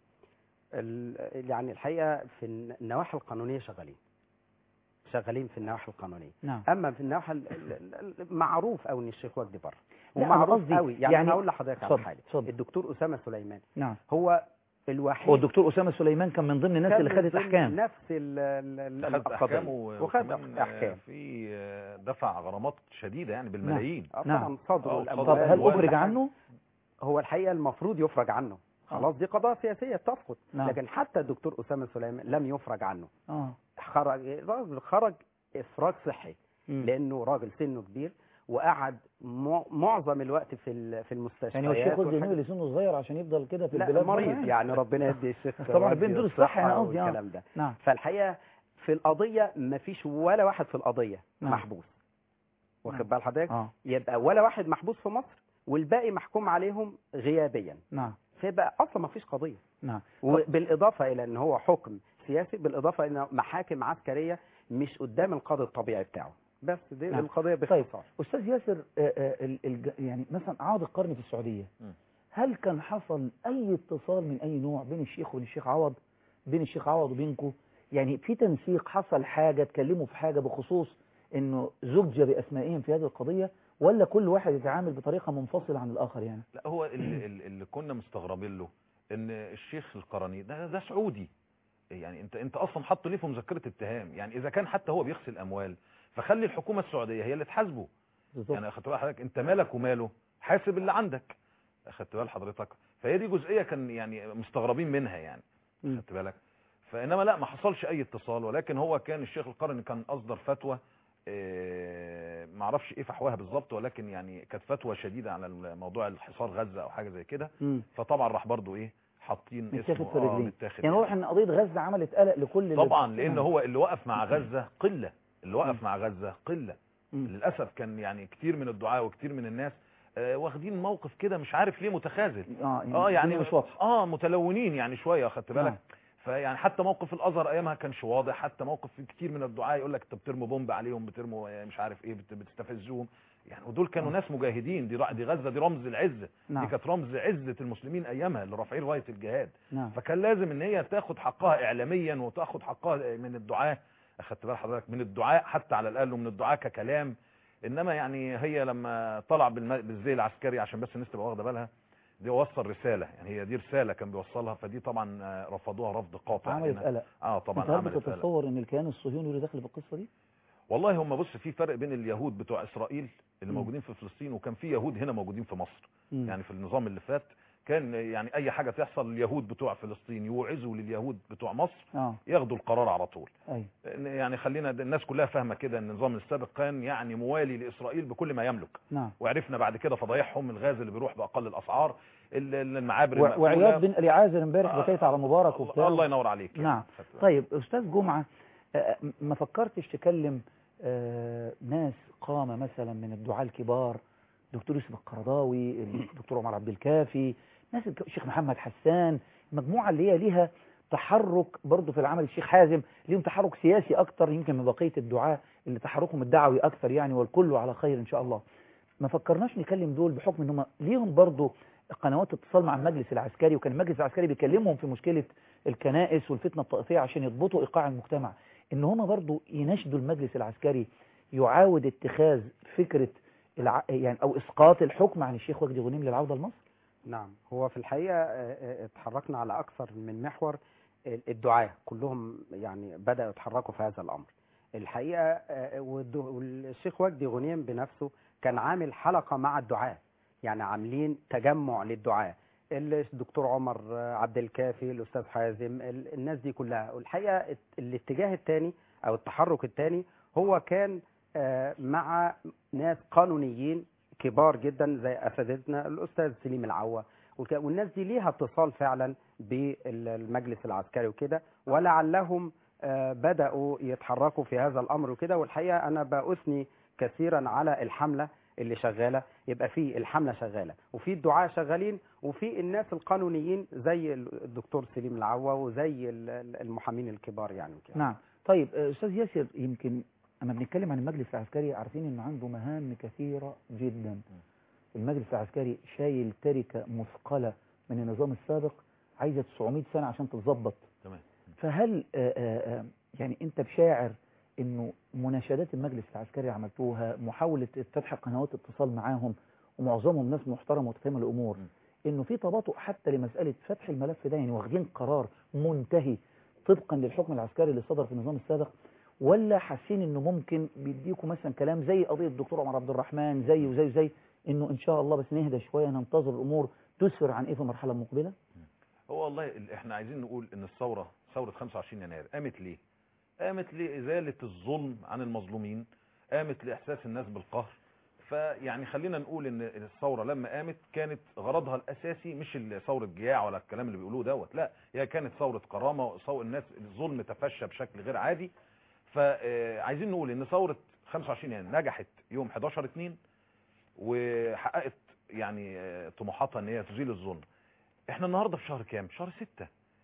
Q: يعني الحقيقه في النواحي القانونيه شغالين شغالين في النواحي القانونيه.
A: نعم.
Q: اما في النواحي معروف قوي ان الشيخ وجدي بره، ومعروف قوي يعني, يعني هقول لحضرتك على حاجه. الدكتور اسامه سليمان
A: نعم.
Q: هو الوحيد.
A: هو الدكتور اسامه سليمان كان من ضمن الناس اللي خدت احكام،
Q: نفس القضايا
P: وخد احكام في دفع غرامات شديده يعني بالملايين.
Q: نعم. طبعا صدروا
A: الاموال. طب هل افرج عنه؟
Q: هو الحقيقه المفروض يفرج عنه، خلاص دي قضايا سياسيه تسقط.
A: نعم.
Q: لكن حتى الدكتور اسامه سليمان لم يفرج عنه.
A: اه
Q: خرج راجل خرج افراج صحي. م. لانه راجل سنه كبير وقعد معظم الوقت في في المستشفيات.
A: يعني هو الشيخ وجدي اللي سنه صغير عشان يفضل كده في البلاد؟
Q: لا مريض يعني ربنا يدي الشيخ
A: طبعا ربنا يديله الصحه انا قصدي
Q: الكلام ده.
A: نعم.
Q: فالحقيقه في القضيه ما فيش ولا واحد في القضيه
A: نعم.
Q: محبوس، واخد بال حضرتك؟
A: آه.
Q: يبقى ولا واحد محبوس في مصر والباقي محكوم عليهم غيابيا.
A: نعم.
Q: فيبقى اصلا ما فيش قضيه.
A: نعم.
Q: وبالاضافه الى ان هو حكم سياسي، بالاضافه الى محاكم عسكريه مش قدام القاضي الطبيعي بتاعه، بس دي
A: نعم.
Q: القضيه
A: طيب
Q: باختصار.
A: استاذ ياسر، آه، آه، ال- الج- يعني مثلا عقد القرن في السعوديه، هل كان حصل اي اتصال من اي نوع بين الشيخ وبين الشيخ عوض، بين الشيخ عوض وبينكم؟ يعني في تنسيق، حصل حاجه اتكلموا في حاجه بخصوص انه زوجة باسمائهم في هذه القضيه، ولا كل واحد يتعامل بطريقه منفصله عن الاخر يعني؟
P: لا، هو اللي, اللي كنا مستغربين له ان الشيخ القرني ده ده سعودي، يعني انت انت اصلا حاطه ليه في مذكره اتهام؟ يعني اذا كان حتى هو بيغسل اموال فخلي الحكومه السعوديه هي اللي تحاسبه. يعني اخدت بال حضرتك، انت مالك وماله، حاسب اللي عندك. اخدت بال حضرتك؟ فهي دي جزئيه كان يعني مستغربين منها يعني. اخدت بالك؟ فانما لا، ما حصلش اي اتصال، ولكن هو كان الشيخ القرني كان اصدر فتوى، اه ما اعرفش ايه فحواها بالظبط، ولكن يعني كانت فتوى شديده على موضوع الحصار غزه او حاجه زي كده. فطبعا راح برضو ايه حاطين
A: متاخد في
P: اسمه اه
A: رجلين.
P: متاخد
A: يعني واضح ان قضيه غزه عملت قلق لكل اللي
P: طبعا،
A: بتحكي
P: لان
A: عنه.
P: هو اللي وقف مع غزه قله، اللي وقف
A: مم.
P: مع غزه قله
A: مم.
P: للاسف. كان يعني كتير من الدعاة وكتير من الناس آه واخدين موقف كده مش عارف ليه متخاذل.
A: اه يعني,
P: اه يعني
A: مش واضح.
P: اه متلونين يعني شويه، خدت بالك؟
A: نعم.
P: فيعني حتى موقف الازهر ايامها كانش واضح، حتى موقف كتير من الدعاة يقول لك انت بترموا بومب عليهم، بترموا مش عارف ايه، بت- بتستفزهم يعني. ودول كانوا ناس مجاهدين، دي دي غزه دي رمز العزه.
A: نعم.
P: دي كانت رمز عزه المسلمين ايامها اللي رافعين رايه الجهاد.
A: نعم.
P: فكان لازم ان هي تاخد حقها اعلاميا وتاخد حقها من الدعاة، اخدت بال حضرتك؟ من الدعاء حتى على الاقل، ومن الدعاء ككلام. انما يعني هي لما طلع بالم- بالزي العسكري عشان بس الناس تبقى واخده بالها، دي وصل رساله، يعني هي دي رساله كان بيوصلها، فدي طبعا آه، رفضوها رفض قاطع.
A: عملت
P: هنا.
A: قلق.
P: اه طبعا
A: انت هل
P: عملت قلق.
A: بتتصور ان الكيان الصهيوني اللي داخل في القصه دي؟
P: والله هم بص، في فرق بين اليهود بتوع اسرائيل اللي
A: مم.
P: موجودين في فلسطين، وكان في يهود هنا موجودين في مصر.
A: مم.
P: يعني في النظام اللي فات كان يعني اي حاجه تحصل اليهود بتوع فلسطين يوعزوا لليهود بتوع مصر
A: اه
P: ياخدوا القرار على طول.
A: ايوه.
P: يعني خلينا الناس كلها فاهمه كده ان النظام السابق كان يعني موالي لاسرائيل بكل ما يملك.
A: نعم.
P: وعرفنا بعد كده فضايحهم، الغاز اللي بيروح باقل الاسعار، ال- المعابر
A: و-
P: المقفولة.
A: وعياض بن ابي عازر امبارح بكيت على مبارك وبتاع.
P: الله ينور عليك.
A: نعم. طيب استاذ جمعه، آه، ما فكرتش تكلم آه، ناس قامه مثلا من الدعاة الكبار، دكتور يوسف القرضاوي، الدكتور عمر عبد الكافي، ناس الك- الشيخ محمد حسان، مجموعه اللي هي ليها تحرك برضه في العمل، الشيخ حازم ليهم تحرك سياسي اكتر يمكن من بقيه الدعاة اللي تحركهم الدعوي اكثر يعني، والكل على خير ان شاء الله. ما فكرناش نكلم دول بحكم ان هم ليهم برضه قنوات اتصال مع المجلس العسكري، وكان المجلس العسكري بيكلمهم في مشكله الكنائس والفتنه الطائفيه عشان يضبطوا ايقاع المجتمع، ان هم برضه يناشدوا المجلس العسكري يعاود اتخاذ فكره الع... يعني او اسقاط الحكم عن الشيخ وجدي غنيم للعوده لمصر.
Q: نعم، هو في الحقيقة آه، آه، اتحركنا على أكثر من محور. الدعاة كلهم يعني بدأوا يتحركوا في هذا الأمر الحقيقة. آه، والد- والشيخ وجدي غنيم بنفسه كان عامل حلقة مع الدعاة، يعني عاملين تجمع للدعاة، الدكتور عمر آه، عبد الكافي، الأستاذ حازم، ال- الناس دي كلها. والحقيقة الت- الاتجاه الثاني أو التحرك الثاني هو كان آه، مع ناس قانونيين كبار جدا زي اساتذتنا الاستاذ سليم العوة، والك- والناس دي ليها اتصال فعلا بالمجلس العسكري وكده، ولعلهم آه، بداوا يتحركوا في هذا الامر وكده. والحقيقه انا باثني كثيرا على الحمله اللي شغاله، يبقى في الحمله شغاله وفي الدعاة شغالين وفي الناس القانونيين زي الدكتور سليم العوة وزي ال- ال- المحامين الكبار يعني كده.
A: نعم. طيب آه، استاذ ياسر، يمكن اما بنتكلم عن المجلس العسكري عارفين انه عنده مهام كثيره جدا. المجلس العسكري شايل تركه مثقله من النظام السابق عايزه تسعمائة سنه عشان تتظبط.
P: تمام.
A: فهل آه، آه، آه، يعني انت بشاعر انه مناشدات المجلس العسكري عملتوها، محاوله فتح قنوات اتصال معاهم ومعظمهم ناس محترمه وتفهم الامور، انه في تباطؤ حتى لمساله فتح الملف ده، يعني واخدين قرار منتهي طبقا للحكم العسكري اللي صدر في النظام السابق، ولا حاسين انه ممكن بيديكم مثلا كلام زي قضيه الدكتور عمر عبد الرحمن زي وزي وزي انه ان شاء الله بس نهدى شويه ننتظر الامور تسفر عن ايه في المرحله المقبله؟
P: هو والله ال- احنا عايزين نقول ان الثوره ثوره خمسة وعشرين يناير قامت ليه؟ قامت لازاله الظلم عن المظلومين، قامت لاحساس الناس بالقهر. فيعني خلينا نقول ان الثوره لما قامت كانت غرضها الاساسي مش ال- ثوره جياع ولا الكلام اللي بيقولوه دوت، لا هي كانت ثوره كرامه، ثوره الناس الظلم تفشى بشكل غير عادي. فعايزين نقول ان ثوره خمسة وعشرين يناير نجحت يوم حداشر اتنين وحققت يعني آه، طموحاتها ان هي تزيل الظلم. احنا النهارده في شهر كام؟ شهر ستة.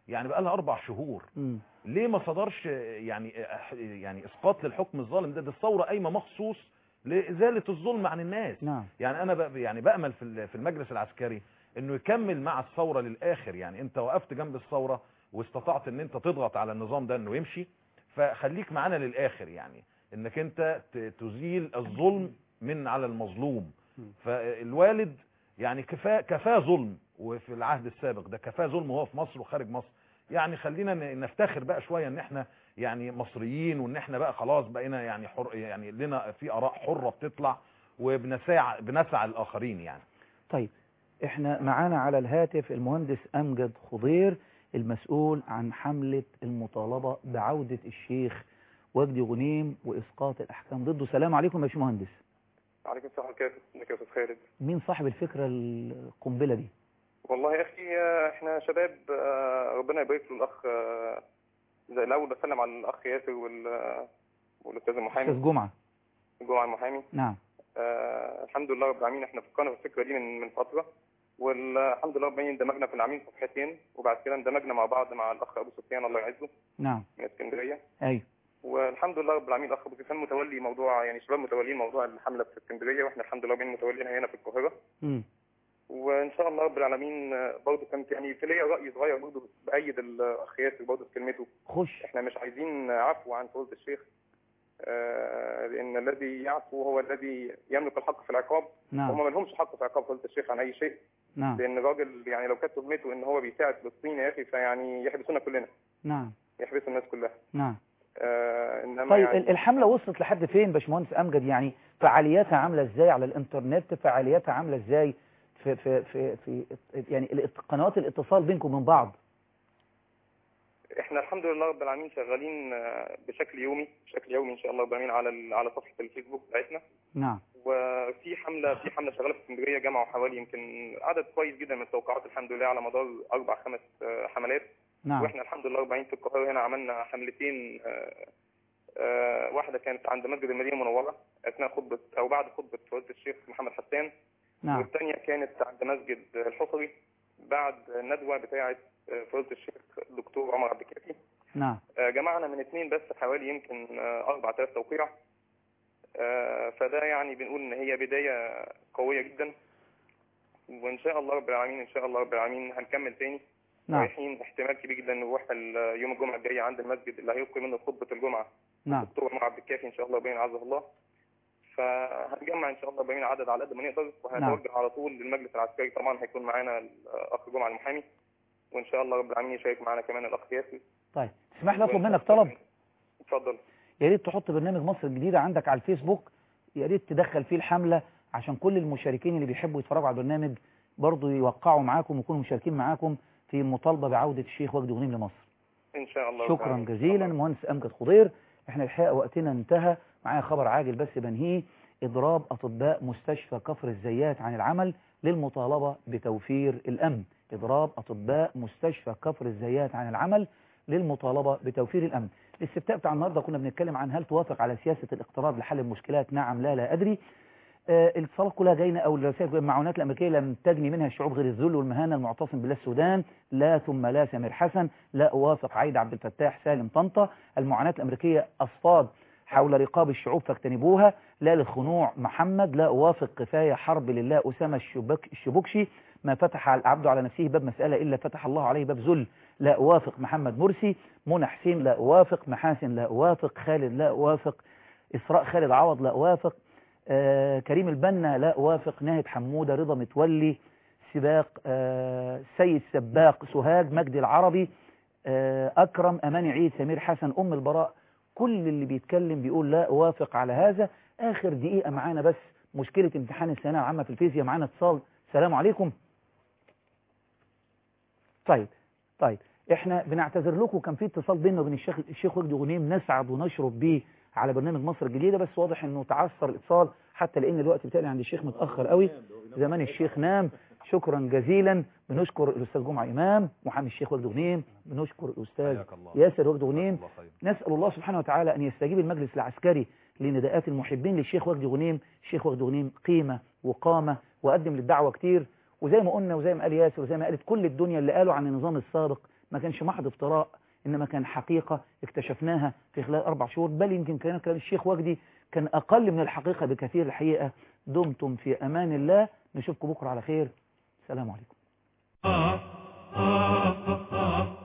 P: يعني بقى لها اربع شهور. م. ليه ما صدرش يعني يعني اسقاط للحكم الظالم ده؟ دي الثوره قايمه مخصوص لازاله الظلم عن الناس.
A: نعم.
P: يعني انا بقى يعني بامل في في المجلس العسكري انه يكمل مع الثوره للاخر. يعني انت وقفت جنب الثوره واستطعت ان انت تضغط على النظام ده انه يمشي، فخليك معانا للاخر، يعني انك انت تزيل الظلم من على المظلوم. فالوالد يعني كفاه كفاه ظلم، وفي العهد السابق ده كفاه ظلم وهو في مصر وخارج مصر. يعني خلينا نفتخر بقى شويه ان احنا يعني مصريين، وان احنا بقى خلاص بقينا يعني حر، يعني لنا في اراء حره بتطلع وبنسعى بنسعى الاخرين يعني.
A: طيب احنا معانا على الهاتف المهندس امجد خضير المسؤول عن حمله المطالبه بعوده الشيخ وجدي غنيم واسقاط الاحكام ضده. السلام عليكم يا باشمهندس.
R: وعليكم السلام ورحمه الله وبركاته. خالد،
A: مين صاحب الفكره القنبله دي؟
R: والله يا اخي احنا شباب، ربنا يبارك له الاخ. زي الاول بسلم على الاخ ياسر وال والاستاذ المحامي
A: استاذ جمعه
R: جمعه المحامي.
A: نعم.
R: آه الحمد لله رب العالمين، احنا فكرنا في الفكره دي من من فتره، والحمد لله رب العالمين اندمجنا في العاملين صفحتين، وبعد كده اندمجنا مع بعض مع الاخ ابو سفيان الله يعزه.
A: نعم.
R: من اسكندريه.
A: ايوه.
R: والحمد لله رب العالمين الاخ ابو سفيان متولي موضوع، يعني شباب متولين موضوع الحمله في اسكندريه، واحنا الحمد لله رب متولينها هنا في القاهره.
A: امم
R: وان شاء الله رب العالمين برضه كانت يعني في ليا راي صغير برضه بايد الاخ ياسر برضه في كلمته.
A: خش.
R: احنا مش عايزين عفو عن فضيله الشيخ، آه لان الذي يعفو هو الذي يملك الحق في العقاب.
A: نعم.
R: هم ما لهمش حق في عقاب فضيله الشيخ عن اي شيء.
A: نعم.
R: لان الراجل يعني لو كانت تهمته ان هو بيساعد فلسطين يا اخي فيعني يحبسونا كلنا.
A: نعم.
R: يحبسوا الناس كلها.
A: نعم.
R: آه انما
A: طيب
R: يعني
A: الحمله وصلت لحد فين باشمهندس امجد؟ يعني فعالياتها عامله ازاي على الانترنت؟ فعالياتها عامله ازاي في في في في يعني قنوات الاتصال بينكم من بعض؟
R: احنا الحمد لله رب العالمين شغالين بشكل يومي بشكل يومي ان شاء الله رب العالمين على على صفحه الفيسبوك بتاعتنا.
A: نعم.
R: وفي حمله في حمله شغاله في اسكندريه، جمعوا حوالي يمكن عدد كويس جدا من التوقعات الحمد لله على مدار اربع خمس حملات.
A: نعم.
R: واحنا الحمد لله رب العالمين في القاهره هنا عملنا حملتين. آآ آآ واحده كانت عند مسجد المدينه المنوره اثناء خطبه او بعد خطبه فضيله الشيخ محمد حسان.
A: نعم.
R: والثانيه كانت عند مسجد الحصري بعد الندوه بتاعه فضيله الشيخ الدكتور عمر عبد الكافي.
A: نعم.
R: جمعنا من اثنين بس حوالي يمكن أربعة آلاف توقيع. فده يعني بنقول ان هي بدايه قويه جدا، وان شاء الله رب العالمين ان شاء الله رب العالمين هنكمل تاني.
A: نعم.
R: رايحين احتمال كبير جدا نروح يوم الجمعه الجايه عند المسجد اللي هيلقي منه خطبه الجمعه.
A: نعم.
R: الدكتور عمر عبد الكافي ان شاء الله ربنا عزه الله. فهنجمع ان شاء الله ربنا عدد على قد ما نقدر، وهنتوجه نعم. على طول للمجلس العسكري. طبعا هيكون معانا الاخ جمعه المحامي، وان شاء الله رب العالمين يشارك معانا كمان الاخ ياسر.
A: طيب تسمح لي اطلب منك طلب؟
R: اتفضل.
A: يا ريت تحط برنامج مصر الجديده عندك على الفيسبوك، يا ريت تدخل فيه الحمله عشان كل المشاركين اللي بيحبوا يتفرجوا على البرنامج برضه يوقعوا معاكم ويكونوا مشاركين معاكم في مطالبه بعوده الشيخ وجدي غنيم لمصر.
R: ان شاء الله.
A: شكرا جزيلا مهندس امجد خضير. احنا الحقيقه وقتنا انتهى. معايا خبر عاجل بس بنهيه: اضراب اطباء مستشفى كفر الزيات عن العمل للمطالبه بتوفير الامن. اضراب اطباء مستشفى كفر الزيات عن العمل للمطالبه بتوفير الامن. الاستفتاء بتاع النهارده كنا بنتكلم عن هل توافق على سياسه الاقتراض لحل المشكلات؟ نعم، لا، لا ادري. آه الاتصالات كلها جاينا او الرسائل المعونات الامريكيه لم تجني منها الشعوب غير الذل والمهانه. المعتصم بالله السودان، لا ثم لا. سمير حسن، لا اوافق. عايد عبد الفتاح سالم طنطا، المعونات الامريكيه اصفاد حول رقاب الشعوب فاجتنبوها. لا للخنوع محمد، لا اوافق. كفايه حرب لله. اسامه الشبك الشبكشي، ما فتح العبد على نفسه باب مسألة إلا فتح الله عليه باب ذل. لا أوافق. محمد مرسي. منى حسين، لا أوافق. محاسن، لا أوافق. خالد، لا أوافق. إسراء خالد عوض، لا أوافق. آه كريم البنا، لا أوافق. ناهد حمودة. رضا متولي. سباق آه سيد سباق. سوهاج. مجدي العربي. آه أكرم. أماني عيد. سمير حسن. أم البراء. كل اللي بيتكلم بيقول لا أوافق على هذا. آخر دقيقة معانا بس مشكلة امتحان الثانوية العامة في الفيزياء. معانا اتصال. السلام عليكم. طيب طيب احنا بنعتذر لكم، كان في اتصال بيننا وبين الشيخ الشيخ وجدي غنيم نسعد ونشرب بيه على برنامج مصر الجديده، بس واضح انه تعثر الاتصال حتى لان الوقت بتاعي عند الشيخ متاخر قوي، زمان الشيخ نام. شكرا جزيلا. بنشكر الاستاذ جمعه امام محامي الشيخ وجدي غنيم، بنشكر الاستاذ ياسر وجدي غنيم. نسال الله سبحانه وتعالى ان يستجيب المجلس العسكري لنداءات المحبين للشيخ وجدي غنيم. الشيخ وجدي غنيم قيمه وقامه وقدم للدعوه كتير، وزي ما قلنا وزي ما قال ياسر وزي ما قالت كل الدنيا اللي قالوا عن النظام السابق ما كانش محض افتراء، إنما كان حقيقة اكتشفناها في خلال أربع شهور، بل يمكن كان كلام الشيخ وجدي كان أقل من الحقيقة بكثير الحقيقة. دمتم في أمان الله، نشوفكم بكرة على خير، سلام عليكم.